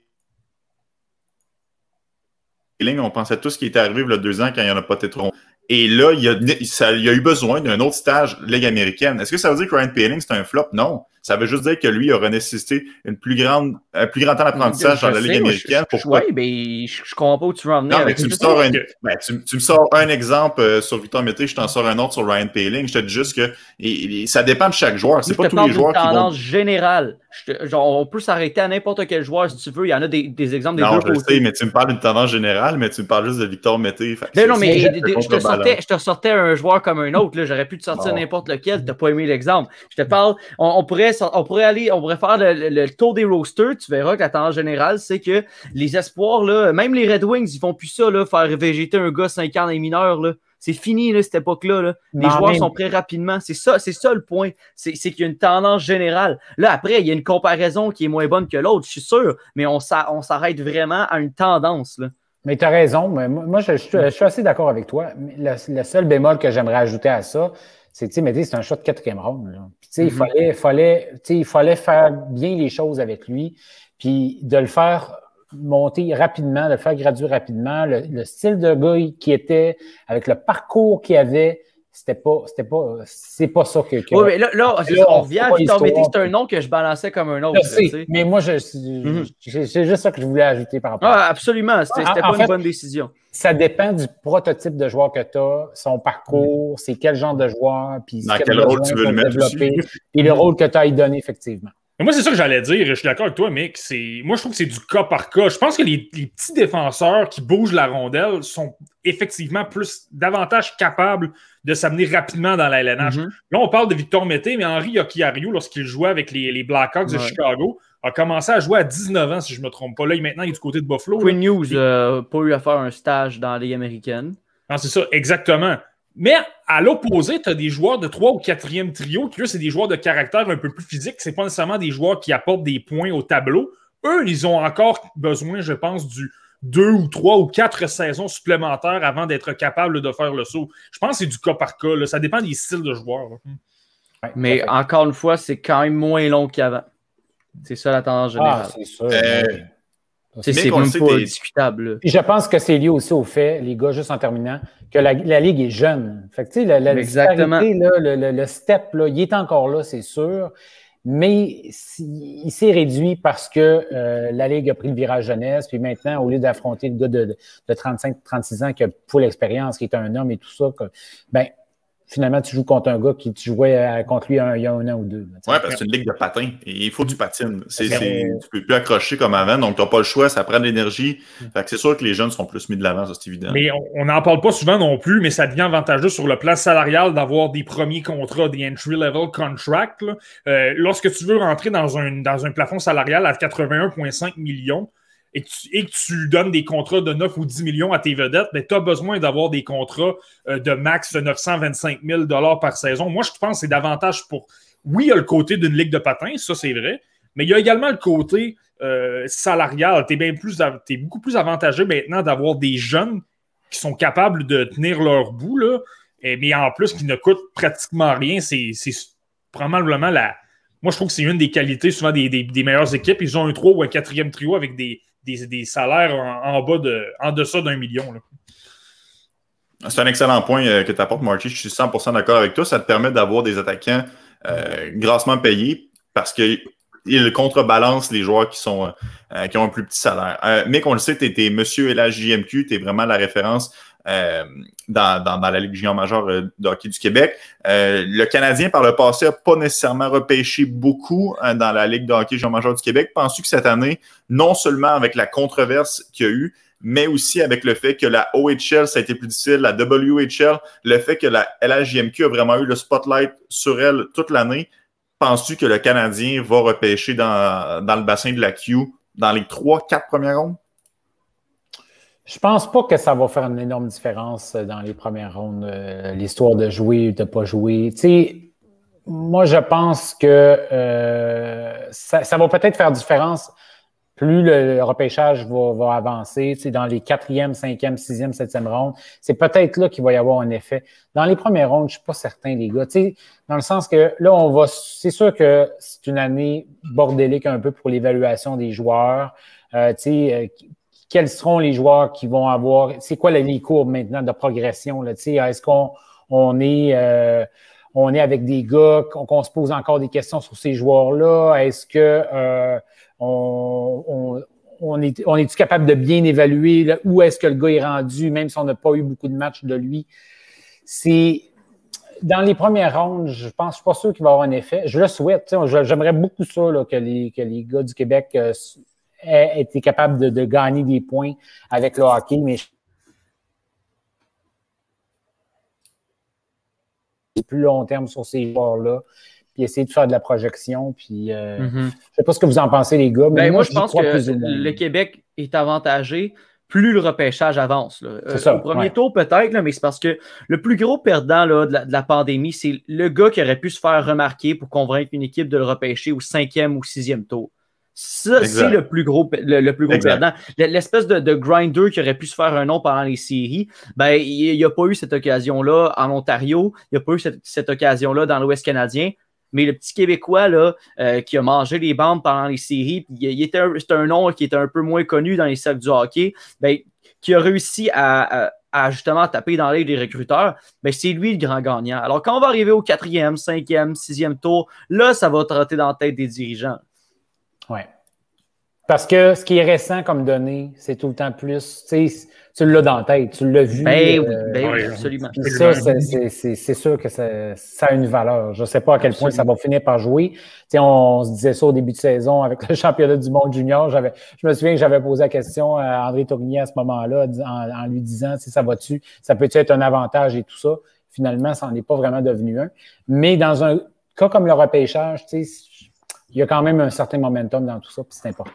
Poehling, on pensait tous qu'il était arrivé il y a deux ans quand il n'y en a pas Tétron. Et là, il y, a, ça, il y a eu besoin d'un autre stage Ligue américaine. Est-ce que ça veut dire que Ryan Poehling, c'est un flop? Non. Ça veut juste dire que lui aurait nécessité une plus grande, un plus grand temps d'apprentissage je dans la Ligue sais, américaine. Je, Pourquoi? Oui, mais je ne comprends pas où tu veux en venir. Non, mais tu me, sors un, ben, tu, tu me sors un exemple euh, sur Victor Mété, je t'en sors un autre sur Ryan Poehling. Je te dis juste que et, et, ça dépend de chaque joueur. C'est je pas tous les joueurs qui vont... tendance générale. Te, genre, on peut s'arrêter à n'importe quel joueur si tu veux. Il y en a des, des exemples des non, deux côtés. Non, je sais, mais tu me parles d'une tendance générale, mais tu me parles juste de Victor Mété. Non, non, mais je te, sortais, je te sortais un joueur comme un autre. Là. J'aurais pu te sortir bon. n'importe lequel. Tu n'as pas aimé l'exemple. Je te parle, on, on, pourrait, on pourrait aller, on pourrait faire le, le, le tour des rosters. Tu verras que la tendance générale, c'est que les espoirs, là, même les Red Wings, ils font plus ça, là, faire végéter un gars cinq ans dans les mineurs. Là. C'est fini, là, cette époque-là. Là. Les non, joueurs mais... sont prêts rapidement. C'est ça, c'est ça le point. C'est, c'est qu'il y a une tendance générale. Là, après, il y a une comparaison qui est moins bonne que l'autre, je suis sûr, mais on, s'a, on s'arrête vraiment à une tendance. Là. Mais tu as raison. Mais moi, je, je, je suis assez d'accord avec toi. Le, le seul bémol que j'aimerais ajouter à ça, c'est que c'est un choix de quatrième ronde. Là. Puis, mm-hmm. il, fallait, fallait, il fallait faire bien les choses avec lui, puis de le faire monter rapidement, de le faire graduer rapidement. Le, le style de gars qui était, avec le parcours qu'il avait, c'était pas, c'était pas, c'est pas ça que. que oui, mais là, là, là on revient à Victor Mété, c'est un nom que je balançais comme un autre. Je sais, là, mais moi, je, mm-hmm. je, c'est juste ça que je voulais ajouter par rapport ah, à absolument, c'était, c'était en, pas en une fait, bonne décision. Ça dépend du prototype de joueur que tu as, son parcours, mm-hmm. c'est quel genre de joueur, puis dans quel rôle tu veux le mettre développer, et le rôle que tu as à y donner, effectivement. Mais moi, c'est ça que j'allais dire. Je suis d'accord avec toi, Mick. C'est... Moi, je trouve que c'est du cas par cas. Je pense que les, les petits défenseurs qui bougent la rondelle sont effectivement plus davantage capables de s'amener rapidement dans la L N H. Mm-hmm. Là, on parle de Victor Mété, mais Henri Yokiario, lorsqu'il jouait avec les, les Blackhawks ouais. de Chicago, a commencé à jouer à dix-neuf ans, si je ne me trompe pas. Là, maintenant, il est du côté de Buffalo. Quinn Hughes n'a euh, pas eu à faire un stage dans la Ligue américaine. Non, c'est ça, exactement. Mais à l'opposé, tu as des joueurs de trois ou quatrième trio qui, eux, c'est des joueurs de caractère un peu plus physique. C'est pas nécessairement des joueurs qui apportent des points au tableau. Eux, ils ont encore besoin, je pense, du deux ou trois ou quatre saisons supplémentaires avant d'être capables de faire le saut. Je pense que c'est du cas par cas. Là. Ça dépend des styles de joueurs. Ouais, mais encore une fois, c'est quand même moins long qu'avant. C'est ça la tendance générale. Ah, c'est sûr. Euh... C'est, c'est même pas discutable. Puis je pense que c'est lié aussi au fait, les gars, juste en terminant, que la, la Ligue est jeune. Fait que, tu sais, la, la disparité, là, le, le, le step, là, il est encore là, c'est sûr, mais il s'est réduit parce que euh, la Ligue a pris le virage jeunesse, puis maintenant, au lieu d'affronter le gars de, de trente-cinq trente-six ans qui a full l'expérience, qui est un homme et tout ça, que, ben finalement, tu joues contre un gars qui tu jouais contre lui un, il y a un an ou deux. Oui, parce que c'est une ligue de patins et il faut du patine. C'est, c'est, tu ne peux plus accrocher comme avant, donc tu n'as pas le choix, ça prend de l'énergie. Fait que c'est sûr que les jeunes sont plus mis de l'avant, ça c'est évident. Mais on n'en parle pas souvent non plus, mais ça devient avantageux sur le plan salarial d'avoir des premiers contrats, des entry-level contracts. Là. Euh, lorsque tu veux rentrer dans un, dans un plafond salarial à quatre-vingt-un virgule cinq millions, Et, tu, et que tu donnes des contrats de neuf ou dix millions à tes vedettes, ben, tu as besoin d'avoir des contrats euh, de max neuf cent vingt-cinq mille dollars par saison. Moi, je pense que c'est davantage pour... Oui, il y a le côté d'une ligue de patins, ça c'est vrai, mais il y a également le côté euh, salarial. Tu es bien plus, t'es beaucoup plus avantageux maintenant d'avoir des jeunes qui sont capables de tenir leur bout, là, et, mais en plus qui ne coûtent pratiquement rien. C'est, c'est probablement la... Moi, je trouve que c'est une des qualités souvent des, des, des meilleures équipes. Ils ont un trois ou un quatrième trio avec des... Des, des salaires en, en bas de en deçà d'un million. Là. C'est un excellent point euh, que tu apportes, Marty. Je suis cent pour cent d'accord avec toi. Ça te permet d'avoir des attaquants euh, grassement payés parce qu'ils contrebalancent les joueurs qui sont euh, qui ont un plus petit salaire. Euh, mais qu'on le sait, tu es monsieur L H J M Q, tu es vraiment la référence euh, dans, dans, dans la Ligue junior majeure de hockey du Québec. Euh, le Canadien, par le passé, n'a pas nécessairement repêché beaucoup hein, dans la Ligue de hockey junior majeure du Québec. Penses-tu que cette année, non seulement avec la controverse qu'il y a eu, mais aussi avec le fait que la O H L, ça a été plus difficile, la W H L, le fait que la L H J M Q a vraiment eu le spotlight sur elle toute l'année, penses-tu que le Canadien va repêcher dans, dans le bassin de la Q dans les trois, quatre premières rondes? Je pense pas que ça va faire une énorme différence dans les premières rondes, euh, l'histoire de jouer ou de pas jouer. Tu sais, moi, je pense que euh, ça, ça va peut-être faire différence plus le, le repêchage va, va avancer, tu sais, dans les quatrième, cinquième, sixième, septième rondes. C'est peut-être là qu'il va y avoir un effet. Dans les premières rondes, je suis pas certain, les gars. Tu sais, dans le sens que là, on va. C'est sûr que c'est une année bordélique un peu pour l'évaluation des joueurs. Euh, tu sais. Euh, Quels seront les joueurs qui vont avoir... C'est quoi les courbes maintenant de progression? Là, est-ce qu'on on est, euh, on est avec des gars, qu'on, qu'on se pose encore des questions sur ces joueurs-là? Est-ce que euh, on, on, on est on est-tu capable de bien évaluer là, où est-ce que le gars est rendu, même si on n'a pas eu beaucoup de matchs de lui? C'est... Dans les premières rondes, je pense, je suis pas sûr qu'il va y avoir un effet. Je le souhaite. J'aimerais beaucoup ça, là, que, les, que les gars du Québec... Euh, aient été capables de, de gagner des points avec le hockey, mais plus long terme sur ces joueurs-là, puis essayer de faire de la projection. Puis, euh, mm-hmm. Je ne sais pas ce que vous en pensez, les gars, mais ben, moi, moi, je pense que le Québec est avantagé plus le repêchage avance. Là. Euh, ça, au premier ouais. tour, peut-être, là, mais c'est parce que le plus gros perdant là, de, la, de la pandémie, c'est le gars qui aurait pu se faire remarquer pour convaincre une équipe de le repêcher au cinquième ou sixième tour. Ça, c'est le plus gros, le, le plus gros perdant. L'espèce de, de grinder qui aurait pu se faire un nom pendant les séries, ben, il n'y a pas eu cette occasion-là en Ontario, il n'y a pas eu cette, cette occasion-là dans l'Ouest canadien. Mais le petit Québécois là, euh, qui a mangé les bandes pendant les séries, il, il était un, c'était un nom qui était un peu moins connu dans les cercles du hockey, ben, qui a réussi à, à, à justement taper dans l'œil des recruteurs, ben, c'est lui le grand gagnant. Alors quand on va arriver au quatrième, cinquième, sixième tour, là, ça va trotter dans la tête des dirigeants. Oui. Parce que ce qui est récent comme données, c'est tout le temps plus, tu sais, tu l'as dans la tête, tu l'as vu. Ben oui, euh, ben oui, oui, absolument. Puis ça, c'est, c'est, c'est, c'est sûr que ça, ça a une valeur. Je ne sais pas à quel point ça va finir par jouer. Tu sais, on, on se disait ça au début de saison avec le championnat du monde junior. J'avais, je me souviens que j'avais posé la question à André Tourigny à ce moment-là en, en lui disant, tu sais, ça va-tu, ça peut-tu être un avantage et tout ça. Finalement, ça n'en est pas vraiment devenu un. Mais dans un cas comme le repêchage, tu sais, il y a quand même un certain momentum dans tout ça, puis c'est important.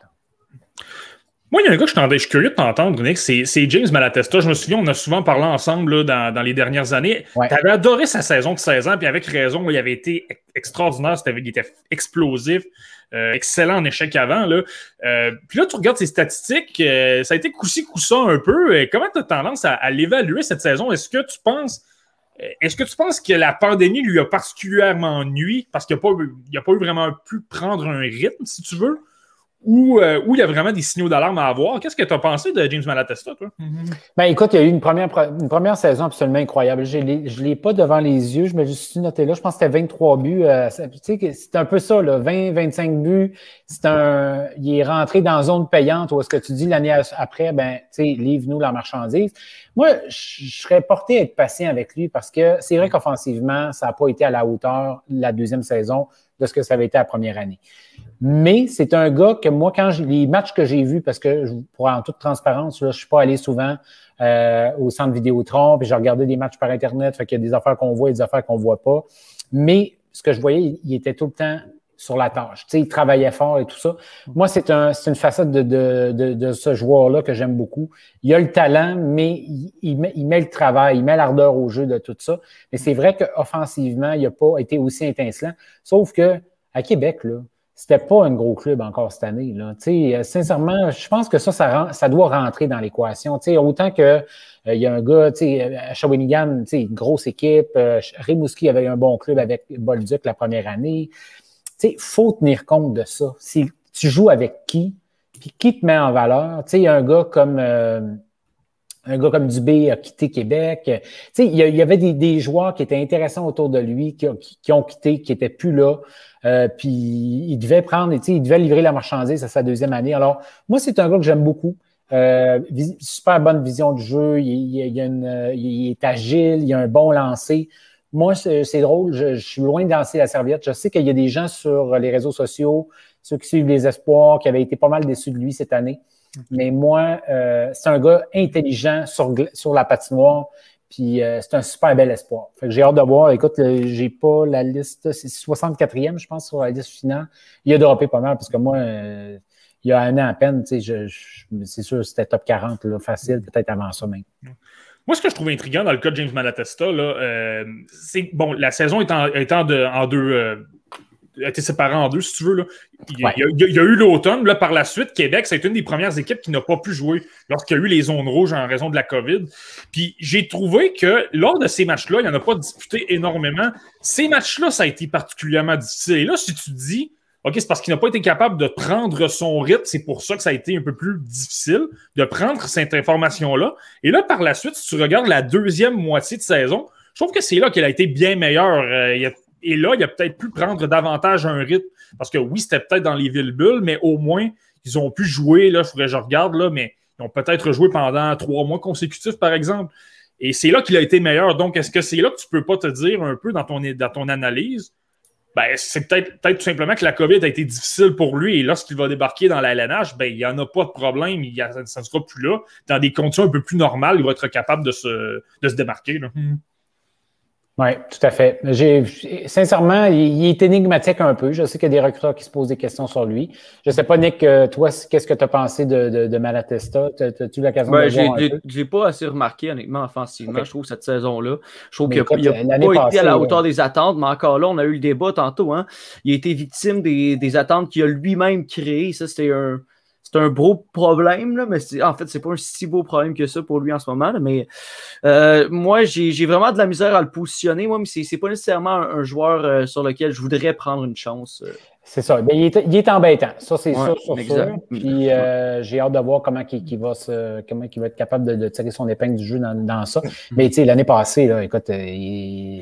Moi, il y a un gars que je, je suis curieux de t'entendre, Nick, c'est, c'est James Malatesta. Je me souviens, on a souvent parlé ensemble là, dans, dans les dernières années. Ouais. Tu avais adoré sa saison de seize ans, puis avec raison, il avait été extraordinaire, c'était, il était explosif, euh, excellent en échec avant. Là. Euh, puis là, tu regardes ses statistiques, euh, ça a été coup-ci, coup-ça un peu. Et comment tu as tendance à, à l'évaluer cette saison? Est-ce que tu penses... Est-ce que tu penses que la pandémie lui a particulièrement nui parce qu'il n'a pas, il a pas eu vraiment pu prendre un rythme, si tu veux? Ou euh, il y a vraiment des signaux d'alarme à avoir. Qu'est-ce que tu as pensé de James Malatesta, toi? Mm-hmm. Ben, écoute, il y a eu une première, une première saison absolument incroyable. Je ne l'ai pas devant les yeux, je me suis noté là. Je pense que c'était vingt-trois buts. Euh, tu sais, c'est un peu ça, là, vingt, vingt-cinq buts. C'est un, il est rentré dans zone payante où est-ce que tu dis l'année après, ben, tu sais, livre-nous la marchandise. Moi, je serais porté à être patient avec lui parce que c'est vrai qu'offensivement, ça n'a pas été à la hauteur la deuxième saison de ce que ça avait été la première année. Mais c'est un gars que moi, quand j'ai, les matchs que j'ai vus, parce que pour en toute transparence, là, je suis pas allé souvent euh, au centre Vidéotron, puis j'ai regardé des matchs par Internet, fait qu'il y a des affaires qu'on voit et des affaires qu'on voit pas. Mais ce que je voyais, il, il était tout le temps sur la tâche. Tu sais, il travaillait fort et tout ça. Moi, c'est un, c'est une facette de, de, de, de ce joueur-là que j'aime beaucoup. Il a le talent, mais il, il, met, il met le travail, il met l'ardeur au jeu de tout ça. Mais c'est vrai qu'offensivement, il n'a pas été aussi étincelant. Sauf que à Québec, là, c'était pas un gros club encore cette année. Là. Tu sais, sincèrement, je pense que ça, ça, rend, ça doit rentrer dans l'équation. Tu sais, autant que euh, il y a un gars, tu sais, à Shawinigan, tu sais, une grosse équipe. Euh, Rimouski avait un bon club avec Bolduc la première année. Tu sais, faut tenir compte de ça. Si tu joues avec qui, puis qui te met en valeur. Tu sais, il y a un gars comme euh, un gars comme Dubé a quitté Québec. Tu sais, il y avait des, des joueurs qui étaient intéressants autour de lui, qui, qui, qui ont quitté, qui étaient plus là. Euh, puis il devait prendre, tu sais, il devait livrer la marchandise à sa deuxième année. Alors, moi, c'est un gars que j'aime beaucoup. Euh, vis- super bonne vision du jeu. Il, il, il, a une, il est agile, il a un bon lancer. Moi, c'est, c'est drôle, je, je suis loin de lancer la serviette. Je sais qu'il y a des gens sur les réseaux sociaux, ceux qui suivent les espoirs, qui avaient été pas mal déçus de lui cette année. Mais moi, euh, c'est un gars intelligent sur, sur la patinoire. Puis euh, c'est un super bel espoir. Fait que j'ai hâte de voir. Écoute, le, j'ai pas la liste. C'est soixante-quatrième, je pense, sur la liste finale. Il a droppé pas mal parce que moi, euh, il y a un an à peine, tu sais, je, je, c'est sûr c'était top quarante, là, facile, peut-être avant ça même. Moi, ce que je trouve intriguant dans le cas de James Malatesta, là, euh, c'est bon, la saison étant, étant de, en deux. Euh, a été séparé en deux, si tu veux. Là. Il, ouais. il, y a, il y a eu l'automne. Là, par la suite, Québec, c'est une des premières équipes qui n'a pas pu jouer lorsqu'il y a eu les zones rouges en raison de la COVID. Puis j'ai trouvé que lors de ces matchs-là, il n'y en a pas disputé énormément. Ces matchs-là, ça a été particulièrement difficile. Et là, si tu te dis, OK, c'est parce qu'il n'a pas été capable de prendre son rythme, c'est pour ça que ça a été un peu plus difficile de prendre cette information-là. Et là, par la suite, si tu regardes la deuxième moitié de saison, je trouve que c'est là qu'elle a été bien meilleure. Euh, il y a Et là, il a peut-être pu prendre davantage un rythme. Parce que oui, c'était peut-être dans les villes-bulles, mais au moins, ils ont pu jouer. Là, il faudrait que je regarde, là, mais ils ont peut-être joué pendant trois mois consécutifs, par exemple. Et c'est là qu'il a été meilleur. Donc, est-ce que c'est là que tu ne peux pas te dire un peu dans ton, dans ton analyse? Ben, c'est peut-être, peut-être tout simplement que la COVID a été difficile pour lui. Et lorsqu'il va débarquer dans la L N H, ben, il n'y en a pas de problème. Il y a, ça ne sera plus là. Dans des conditions un peu plus normales, il va être capable de se, de se démarquer. Là. Hmm. Oui, tout à fait. J'ai, sincèrement, il, il est énigmatique un peu. Je sais qu'il y a des recruteurs qui se posent des questions sur lui. Je ne sais pas, Nick, toi, qu'est-ce que tu as pensé de, de, de Malatesta? As-tu eu l'occasion ben, de le voir un j'ai, peu? j'ai pas assez remarqué, honnêtement, offensivement, okay. Je trouve, cette saison-là. Je trouve mais qu'il écoute, n'a pas passée, été à la hauteur là. des attentes, mais encore là, on a eu le débat tantôt. Hein. Il a été victime des, des attentes qu'il a lui-même créées. Ça, c'était un... C'est un gros problème, là, mais c'est, en fait, c'est pas un si beau problème que ça pour lui en ce moment. Là, mais euh, moi, j'ai, j'ai vraiment de la misère à le positionner, moi, mais c'est, c'est pas nécessairement un, un joueur euh, sur lequel je voudrais prendre une chance. Euh. C'est ça. Ben, il, est, il est embêtant. Ça, c'est ouais, sûr, sur exact. sûr. Puis euh, j'ai hâte de voir comment il, il va se, comment il va être capable de, de tirer son épingle du jeu dans, dans ça. Mais tu sais, l'année passée, là, écoute, il.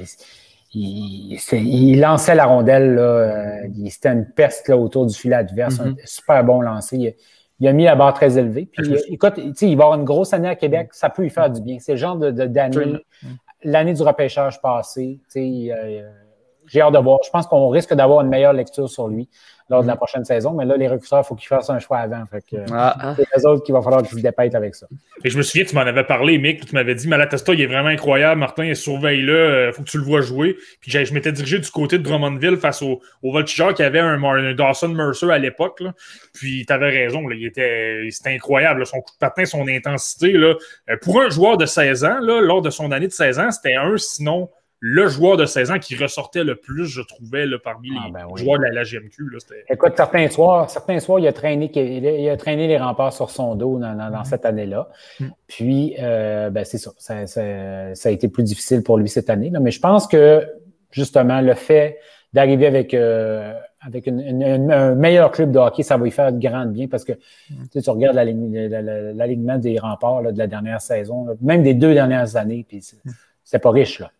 Il, il lançait la rondelle, là, il, c'était une peste là, autour du filet adverse, mm-hmm. un super bon lancer. Il, il a mis la barre très élevée. Puis, euh, écoute, il va avoir une grosse année à Québec, ça peut lui faire du bien. C'est le genre de, de, d'année, mm-hmm. l'année du repêchage passé. Euh, j'ai hâte de voir. Je pense qu'on risque d'avoir une meilleure lecture sur lui lors de la prochaine saison, mais là, les recruteurs, il faut qu'ils fassent un choix avant. Fait que, ah, ah. C'est les autres qu'il va falloir qu'ils se dépêtent avec ça. Et je me souviens, tu m'en avais parlé, Mick, tu m'avais dit Malatesta, il est vraiment incroyable, Martin, surveille-le, il faut que tu le vois jouer. Puis je m'étais dirigé du côté de Drummondville face au, au voltigeur qui avait un, un Dawson Mercer à l'époque. Là. Puis tu avais raison, là, il était, c'était incroyable, là, son coup de patin, son intensité. Là. Pour un joueur de seize ans, là, lors de son année de seize ans, c'était un, sinon le joueur de seize ans qui ressortait le plus, je trouvais, là, parmi les ah ben oui. joueurs de la, la G M Q. Là, écoute, certains soirs, certains soirs, il a traîné, il a traîné les remparts sur son dos dans, dans, dans mmh. cette année-là. Mmh. Puis, euh, ben, c'est ça, ça, ça. Ça a été plus difficile pour lui cette année. Là. Mais je pense que, justement, le fait d'arriver avec, euh, avec une, une, une, un meilleur club de hockey, ça va lui faire de grand bien parce que mmh. tu, sais, tu regardes l'alignement des remparts là, de la dernière saison, là, même des deux dernières années, puis c'est, c'est pas riche, là.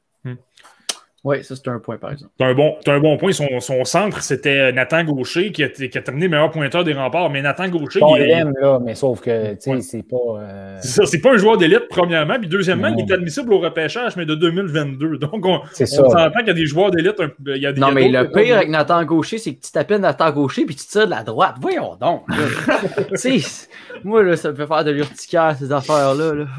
Oui, ça, c'est un point, par exemple. C'est un bon, c'est un bon point. Son, son centre, c'était Nathan Gaucher qui a, qui a terminé meilleur pointeur des remparts. Mais Nathan Gaucher. Bon, il l'aime, là, mais sauf que, tu sais, ouais. c'est pas. Euh... C'est ça, c'est pas un joueur d'élite, premièrement. Puis, deuxièmement, non. il est admissible au repêchage, mais de deux mille vingt-deux. Donc, on, on s'entend qu'il y a des joueurs d'élite. Il y a des, non, il y a mais le pire avec Nathan Gaucher, c'est que tu t'appelles Nathan Gaucher puis tu tires de la droite. Voyons donc. Tu sais, moi, là, ça me fait faire de l'urticaire, ces affaires-là. Là.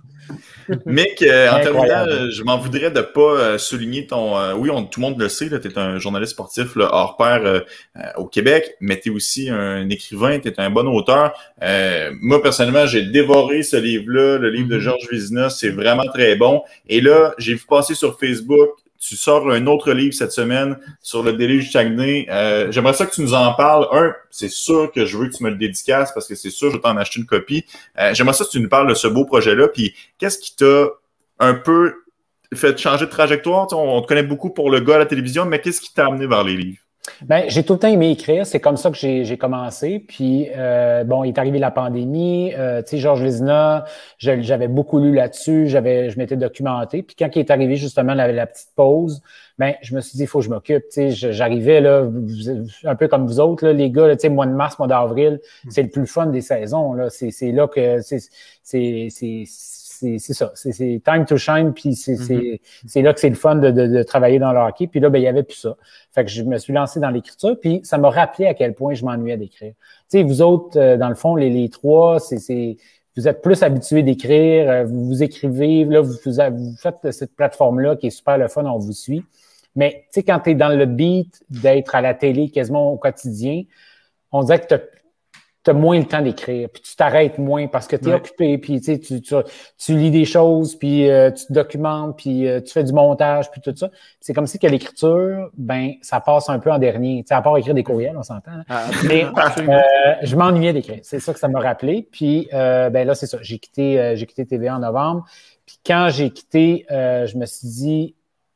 Mick, euh, en terminant, euh, je m'en voudrais de pas euh, souligner ton... Euh, oui, on, tout le monde le sait, tu es un journaliste sportif là, hors pair euh, euh, au Québec, mais tu es aussi un écrivain, tu es un bon auteur. Euh, moi, personnellement, j'ai dévoré ce livre-là, le livre de Georges Vézina, c'est vraiment très bon. Et là, j'ai vu passer sur Facebook, tu sors un autre livre cette semaine sur le déluge du Saguenay. Euh, j'aimerais ça que tu nous en parles. Un, c'est sûr que je veux que tu me le dédicaces parce que c'est sûr que je vais t'en acheter une copie. Euh, j'aimerais ça que tu nous parles de ce beau projet-là. Puis, qu'est-ce qui t'a un peu fait changer de trajectoire? On, on te connaît beaucoup pour le gars à la télévision, mais qu'est-ce qui t'a amené vers les livres? Ben, j'ai tout le temps aimé écrire. C'est comme ça que j'ai, j'ai commencé. Puis, euh, bon, il est arrivé la pandémie. Euh, tu sais, Georges Vézina, je, j'avais beaucoup lu là-dessus. J'avais, je m'étais documenté. Puis, quand il est arrivé justement la, la petite pause, ben, je me suis dit, il faut que je m'occupe. Tu sais, j'arrivais là, un peu comme vous autres, là, les gars. Tu sais, mois de mars, mois d'avril, mmh. c'est le plus fun des saisons. Là, c'est, c'est là que c'est, c'est, c'est C'est, c'est ça, c'est, c'est time to shine, puis c'est, mm-hmm. c'est, c'est là que c'est le fun de, de, de travailler dans le hockey. Puis là, ben, il n'y avait plus ça. Fait que je me suis lancé dans l'écriture, puis ça m'a rappelé à quel point je m'ennuyais d'écrire. Tu sais, vous autres, euh, dans le fond, les, les trois, c'est, c'est, vous êtes plus habitués d'écrire, euh, vous, vous écrivez, là, vous, vous, vous faites cette plateforme-là qui est super le fun, on vous suit. Mais tu sais, quand tu es dans le beat d'être à la télé quasiment au quotidien, on dirait que tu tu as moins le temps d'écrire, puis tu t'arrêtes moins parce que tu es ouais. occupé, puis tu, tu, tu, tu lis des choses, puis euh, tu te documentes, puis euh, tu fais du montage, puis tout ça. Puis c'est comme si que l'écriture, ben, ça passe un peu en dernier. Tu sais, à part écrire des courriels, on s'entend. Hein? Ah, mais euh, je m'ennuyais d'écrire. C'est ça que ça m'a rappelé. Puis euh, ben là, c'est ça. J'ai quitté, euh, j'ai quitté T V A en novembre. Puis quand j'ai quitté, euh, je me suis dit,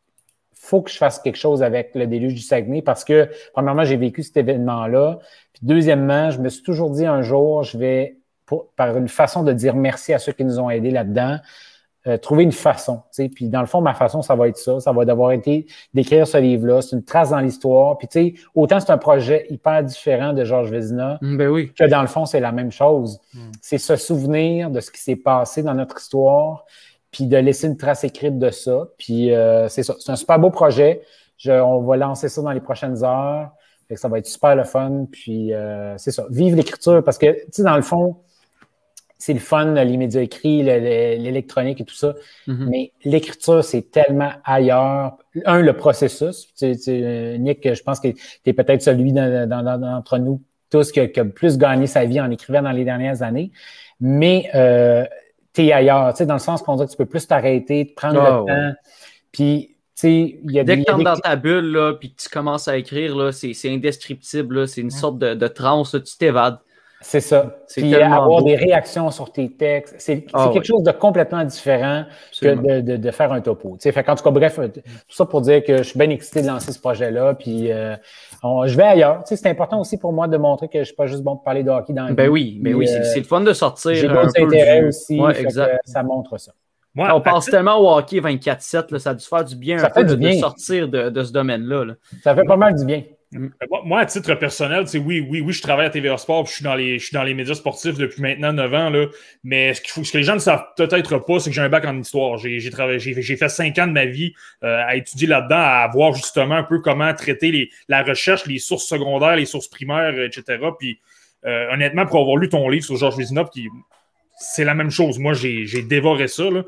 faut que je fasse quelque chose avec le déluge du Saguenay parce que, premièrement, j'ai vécu cet événement-là. Puis, deuxièmement, je me suis toujours dit un jour, je vais, pour, par une façon de dire merci à ceux qui nous ont aidés là-dedans, euh, trouver une façon. Tu sais. Puis, dans le fond, ma façon, ça va être ça. Ça va d'avoir été d'écrire ce livre-là. C'est une trace dans l'histoire. Puis, tu sais, autant c'est un projet hyper différent de Georges Vézina ben oui. que, dans le fond, c'est la même chose. Mm. C'est se souvenir de ce qui s'est passé dans notre histoire puis de laisser une trace écrite de ça. Puis euh, c'est ça. C'est un super beau projet. Je, on va lancer ça dans les prochaines heures. Fait que ça va être super le fun. Puis euh, c'est ça. Vive l'écriture parce que, tu sais, dans le fond, c'est le fun, les médias écrits, le, le, l'électronique et tout ça. Mm-hmm. Mais l'écriture, c'est tellement ailleurs. Un, le processus. Tu, tu, Nick, je pense que tu es peut-être celui dans, dans, dans, d'entre nous tous qui a, qui a plus gagné sa vie en écrivant dans les dernières années. Mais euh, tu es ailleurs, tu sais, dans le sens qu'on dirait que tu peux plus t'arrêter, te prendre oh, le ouais. temps. Puis, tu sais, il y a Dès des... que tu entres dans ta bulle, là, puis que tu commences à écrire, là, c'est, c'est indescriptible, là, c'est une ouais. sorte de, de transe, là, tu t'évades. C'est ça. C'est puis avoir beau. Des réactions sur tes textes, c'est, oh, c'est quelque ouais. chose de complètement différent Absolument. que de, de, de faire un topo. Tu sais, fait qu'en tout cas, bref, tout ça pour dire que je suis bien excité de lancer ce projet-là, puis euh, on, je vais ailleurs. Tu sais, c'est important aussi pour moi de montrer que je suis pas juste bon pour parler de hockey dans le Ben oui, mais ben oui, c'est, c'est le fun de sortir. J'ai d'autres intérêts du... aussi, ouais, fait exact. que ça montre ça. Moi, on passe titre... tellement au hockey vingt-quatre sept, là, ça a dû faire du bien ça un peu du de, bien. de sortir de, de ce domaine-là. Là. Ça fait pas mal du bien. Moi, à titre personnel, oui, oui, oui, je travaille à T V A Sport, puis je suis dans les, je suis dans les médias sportifs depuis maintenant neuf ans, là, mais ce, qu'il faut, ce que les gens ne savent peut-être pas, c'est que j'ai un bac en histoire. J'ai, j'ai, travaillé, j'ai, j'ai fait cinq ans de ma vie euh, à étudier là-dedans, à voir justement un peu comment traiter les, la recherche, les sources secondaires, les sources primaires, et cetera. Puis, euh, honnêtement, pour avoir lu ton livre sur Georges Vézina, qui c'est la même chose. Moi, j'ai, j'ai dévoré ça, là.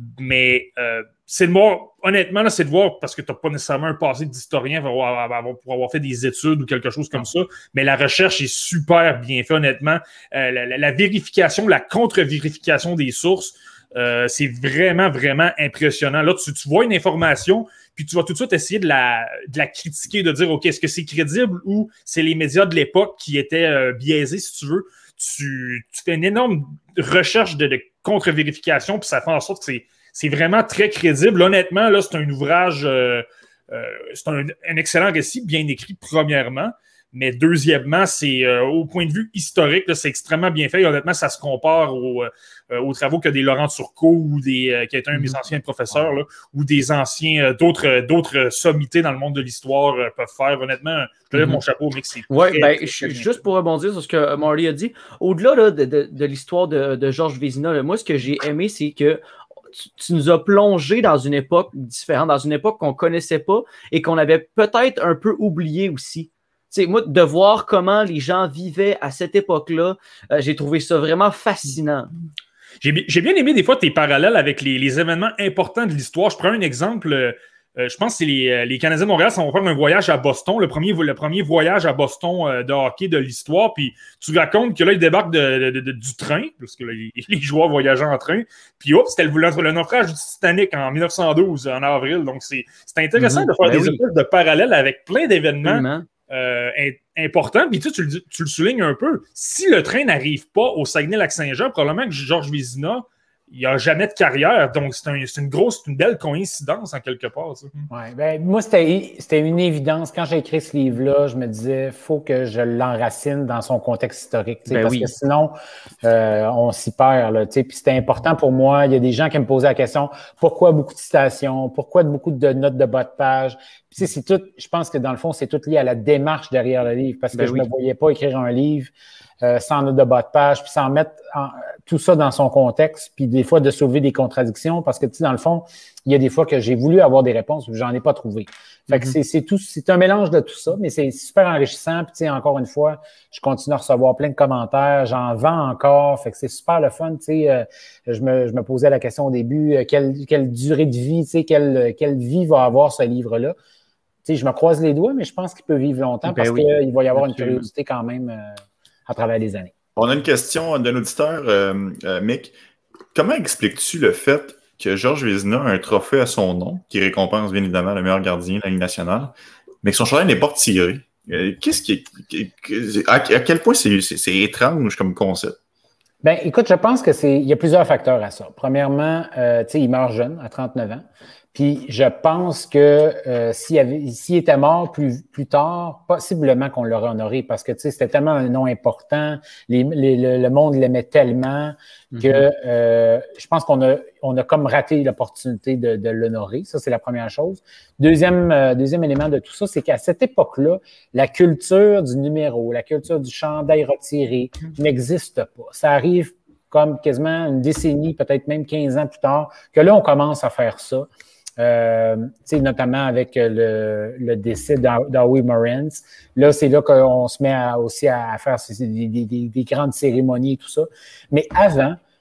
Mais euh, c'est de voir, honnêtement, là, c'est de voir, parce que tu n'as pas nécessairement un passé d'historien pour avoir, pour avoir fait des études ou quelque chose comme ça, mais la recherche est super bien faite, honnêtement. Euh, la, la vérification, la contre-vérification des sources, euh, c'est vraiment, vraiment impressionnant. Là, tu, tu vois une information, puis tu vas tout de suite essayer de la, de la critiquer, de dire, OK, est-ce que c'est crédible ou c'est les médias de l'époque qui étaient euh, biaisés, si tu veux. Tu, tu fais une énorme recherche de, de contre-vérification, puis ça fait en sorte que c'est, c'est vraiment très crédible. Honnêtement, là, c'est un ouvrage, euh, euh, c'est un, un excellent récit, bien écrit, premièrement. Mais deuxièmement, c'est euh, au point de vue historique, là, c'est extrêmement bien fait. Et honnêtement, ça se compare au, euh, aux travaux que des Laurent Turcot ou des euh, qui a été un de mes anciens professeurs, là, ou des anciens euh, d'autres euh, d'autres sommités dans le monde de l'histoire euh, peuvent faire. Honnêtement, je lève mm-hmm. mon chapeau, mec. C'est ouais, ben, je, juste pour rebondir sur ce que Marty a dit, au-delà là, de, de, de l'histoire de, de Georges Vézina, là, moi, ce que j'ai aimé, c'est que tu, tu nous as plongé dans une époque différente, dans une époque qu'on ne connaissait pas et qu'on avait peut-être un peu oublié aussi. T'sais, moi, de voir comment les gens vivaient à cette époque-là, euh, j'ai trouvé ça vraiment fascinant. J'ai, j'ai bien aimé des fois tes parallèles avec les, les événements importants de l'histoire. Je prends un exemple. Euh, je pense que c'est les, les Canadiens de Montréal, ça va faire un voyage à Boston, le premier, le premier voyage à Boston euh, de hockey de l'histoire. Puis tu racontes que là, ils débarquent de, de, de, du train, parce que là, les, les joueurs voyageaient en train. Puis hop, c'était le, le naufrage du Titanic en dix-neuf cent douze, en avril. Donc c'est, c'est intéressant mmh, de faire ben des oui. espèces de parallèles avec plein d'événements. Mmh. Euh, important, puis tu, tu, le, tu le soulignes un peu. Si le train n'arrive pas au Saguenay-Lac-Saint-Jean, probablement que Georges Vézina, il n'y a jamais de carrière. Donc, c'est, un, c'est une grosse, c'est une belle coïncidence en quelque part. Ouais, ben, moi, c'était, c'était une évidence. Quand j'ai écrit ce livre-là, je me disais, il faut que je l'enracine dans son contexte historique. Ben parce oui. que sinon, euh, on s'y perd. Là, puis c'était important pour moi. Il y a des gens qui me posaient la question, pourquoi beaucoup de citations? Pourquoi beaucoup de notes de bas de page? Puis c'est tout, je pense que dans le fond, c'est tout lié à la démarche derrière le livre. Parce que ben je ne oui. me voyais pas écrire un livre euh, sans notes de bas de page, puis sans mettre en, tout ça dans son contexte, puis des fois de sauver des contradictions, parce que, tu sais, dans le fond, il y a des fois que j'ai voulu avoir des réponses, mais j'en ai pas trouvé. Fait mm-hmm. que c'est, c'est tout, c'est un mélange de tout ça, mais c'est super enrichissant. Puis, tu sais, encore une fois, je continue à recevoir plein de commentaires, j'en vends encore, fait que c'est super le fun. Tu sais, euh, je me, je me posais la question au début, euh, quelle, quelle durée de vie, tu sais, quelle, quelle vie va avoir ce livre-là. Tu sais, je me croise les doigts, mais je pense qu'il peut vivre longtemps ben parce oui. qu'il va y avoir une curiosité quand même euh, à travers les années. On a une question d'un auditeur, euh, euh, Mick. Comment expliques-tu le fait que Georges Vézina a un trophée à son nom, qui récompense bien évidemment le meilleur gardien de la Ligue nationale, mais que son chandail n'est pas retiré? Euh, qu'est-ce qui est, à, à quel point c'est, c'est, c'est étrange comme concept? Ben, écoute, je pense que c'est, il y a plusieurs facteurs à ça. Premièrement, euh, tu sais, il meurt jeune, à trente-neuf ans. Puis je pense que euh, s'il, avait, s'il était mort plus, plus tard, possiblement qu'on l'aurait honoré parce que tu sais, c'était tellement un nom important, les, les, le, le monde l'aimait tellement que mm-hmm. euh, je pense qu'on a, on a comme raté l'opportunité de, de l'honorer. Ça, c'est la première chose. Deuxième, euh, deuxième élément de tout ça, c'est qu'à cette époque-là, la culture du numéro, la culture du chandail retiré mm-hmm. n'existe pas. Ça arrive comme quasiment une décennie, peut-être même quinze ans plus tard, que là, on commence à faire ça. Euh, notamment avec le, le décès d'Howie Morenz. Là, c'est là qu'on se met à, aussi à faire des, des, des grandes cérémonies et tout ça. Mais avant,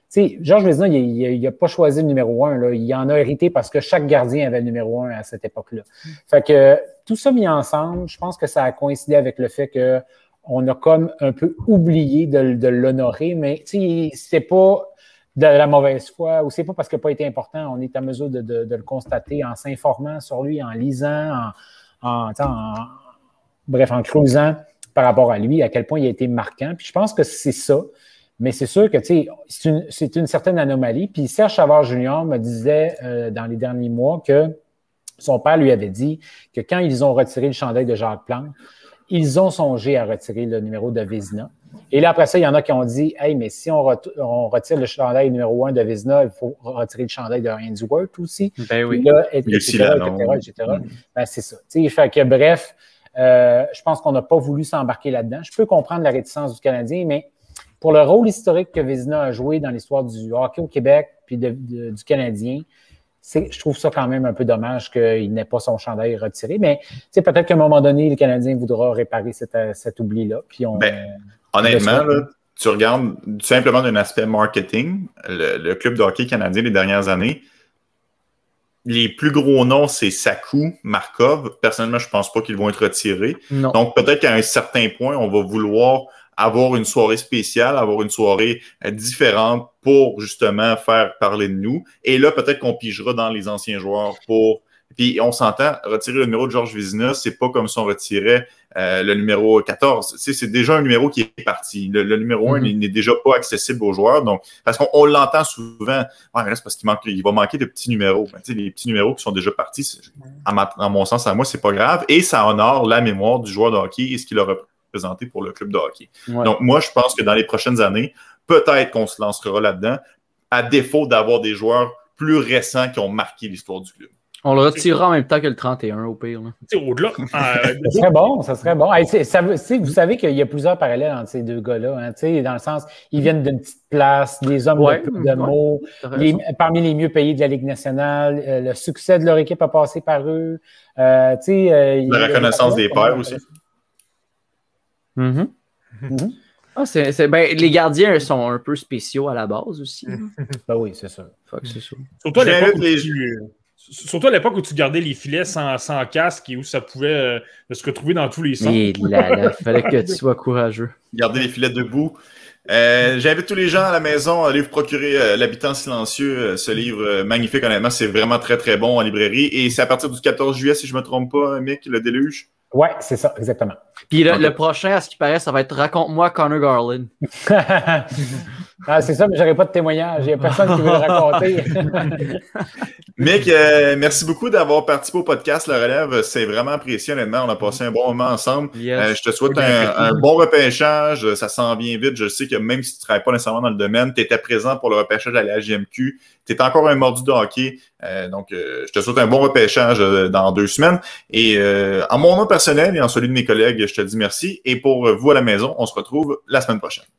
sais, Georges Vezina, il n'a pas choisi le numéro un. Là. Il en a hérité parce que chaque gardien avait le numéro un à cette époque-là. Fait que tout ça mis ensemble, je pense que ça a coïncidé avec le fait que on a comme un peu oublié de, de l'honorer, mais c'est pas de la mauvaise foi ou c'est pas parce qu'il n'a pas été important. On est à mesure de, de, de le constater en s'informant sur lui, en lisant, en, en, en, bref, en creusant par rapport à lui, à quel point il a été marquant. Puis je pense que c'est ça. Mais c'est sûr que c'est une, c'est une certaine anomalie. Puis Serge Savard junior me disait euh, dans les derniers mois que son père lui avait dit que quand ils ont retiré le chandail de Jacques Plante, ils ont songé à retirer le numéro de Vezina. Et là, après ça, il y en a qui ont dit « Hey, mais si on, ret- on retire le chandail numéro un de Vezina, il faut retirer le chandail de Ainsworth aussi. » Ben oui. Là, et, et cetera, et cetera, et cetera. Mm. Ben, c'est ça. T'sais, fait que bref, euh, je pense qu'on n'a pas voulu s'embarquer là-dedans. Je peux comprendre la réticence du Canadien, mais pour le rôle historique que Vezina a joué dans l'histoire du hockey au Québec puis de, de, du Canadien, c'est, je trouve ça quand même un peu dommage qu'il n'ait pas son chandail retiré. Mais peut-être qu'à un moment donné, le Canadien voudra réparer cet, cet oubli-là. Puis on, ben, honnêtement, là, tu regardes simplement d'un aspect marketing, le, le club de hockey canadien des dernières années, les plus gros noms, c'est Sakou, Markov. Personnellement, je ne pense pas qu'ils vont être retirés. Non. Donc, peut-être qu'à un certain point, on va vouloir avoir une soirée spéciale, avoir une soirée euh, différente pour justement faire parler de nous. Et là, peut-être qu'on pigera dans les anciens joueurs pour... Puis on s'entend, retirer le numéro de Georges Vezina, c'est pas comme si on retirait euh, le numéro quatorze. Tu sais, c'est déjà un numéro qui est parti. Le, le numéro mm-hmm. un n'est déjà pas accessible aux joueurs. Donc, parce qu'on on l'entend souvent. Ouais, mais là, c'est parce qu'il manque, il va manquer de petits numéros. Ben, tu sais, les petits numéros qui sont déjà partis, à, ma, à mon sens, à moi, c'est pas grave. Et ça honore la mémoire du joueur de hockey et ce qu'il a représenté pour le club de hockey. Ouais. Donc, moi, je pense que dans les prochaines années, peut-être qu'on se lancera là-dedans, à défaut d'avoir des joueurs plus récents qui ont marqué l'histoire du club. On le retirera en même temps que le trente et un, au pire. Au-delà. Euh, ça serait bon, ça serait bon. Hey, c'est, ça, vous savez qu'il y a plusieurs parallèles entre ces deux gars-là. Hein, dans le sens, ils viennent d'une petite place, des hommes ouais, de, de ouais, mots, les, parmi les mieux payés de la Ligue nationale. Euh, le succès de leur équipe a passé par eux. Euh, euh, la reconnaissance des pairs aussi. Mm-hmm. Mm-hmm. Ah, c'est, c'est, ben, les gardiens sont un peu spéciaux à la base aussi. Ben oui, c'est ça. Fuck, c'est ça. Surtout à l'époque où tu... Surtout à l'époque où tu gardais les filets sans, sans casque et où ça pouvait euh, se retrouver dans tous les sens. Il fallait que tu sois courageux. Garder les filets debout. Euh, j'invite tous les gens à la maison à aller vous procurer euh, L'Habitant silencieux, euh, ce livre euh, magnifique, honnêtement, c'est vraiment très très bon en librairie. Et c'est à partir du quatorze juillet, si je ne me trompe pas, Mick, le déluge. Ouais, c'est ça, exactement. Puis le, okay. le prochain, à ce qui paraît, ça va être Raconte-moi Connor Garland. Ah, c'est ça, mais j'aurais pas de témoignage. Il n'y a personne qui veut le raconter. Mick, euh, merci beaucoup d'avoir participé au podcast La Relève. C'est vraiment apprécié, honnêtement. On a passé un bon moment ensemble. Yes. Euh, je te souhaite un, un bon repêchage. Ça s'en vient vite. Je sais que même si tu ne travailles pas nécessairement dans le domaine, tu étais présent pour le repêchage à la J M Q. Tu es encore un mordu de hockey. Euh, donc, euh, je te souhaite un bon repêchage euh, dans deux semaines. Et euh, en mon nom personnel et en celui de mes collègues, je te dis merci. Et pour vous à la maison, on se retrouve la semaine prochaine.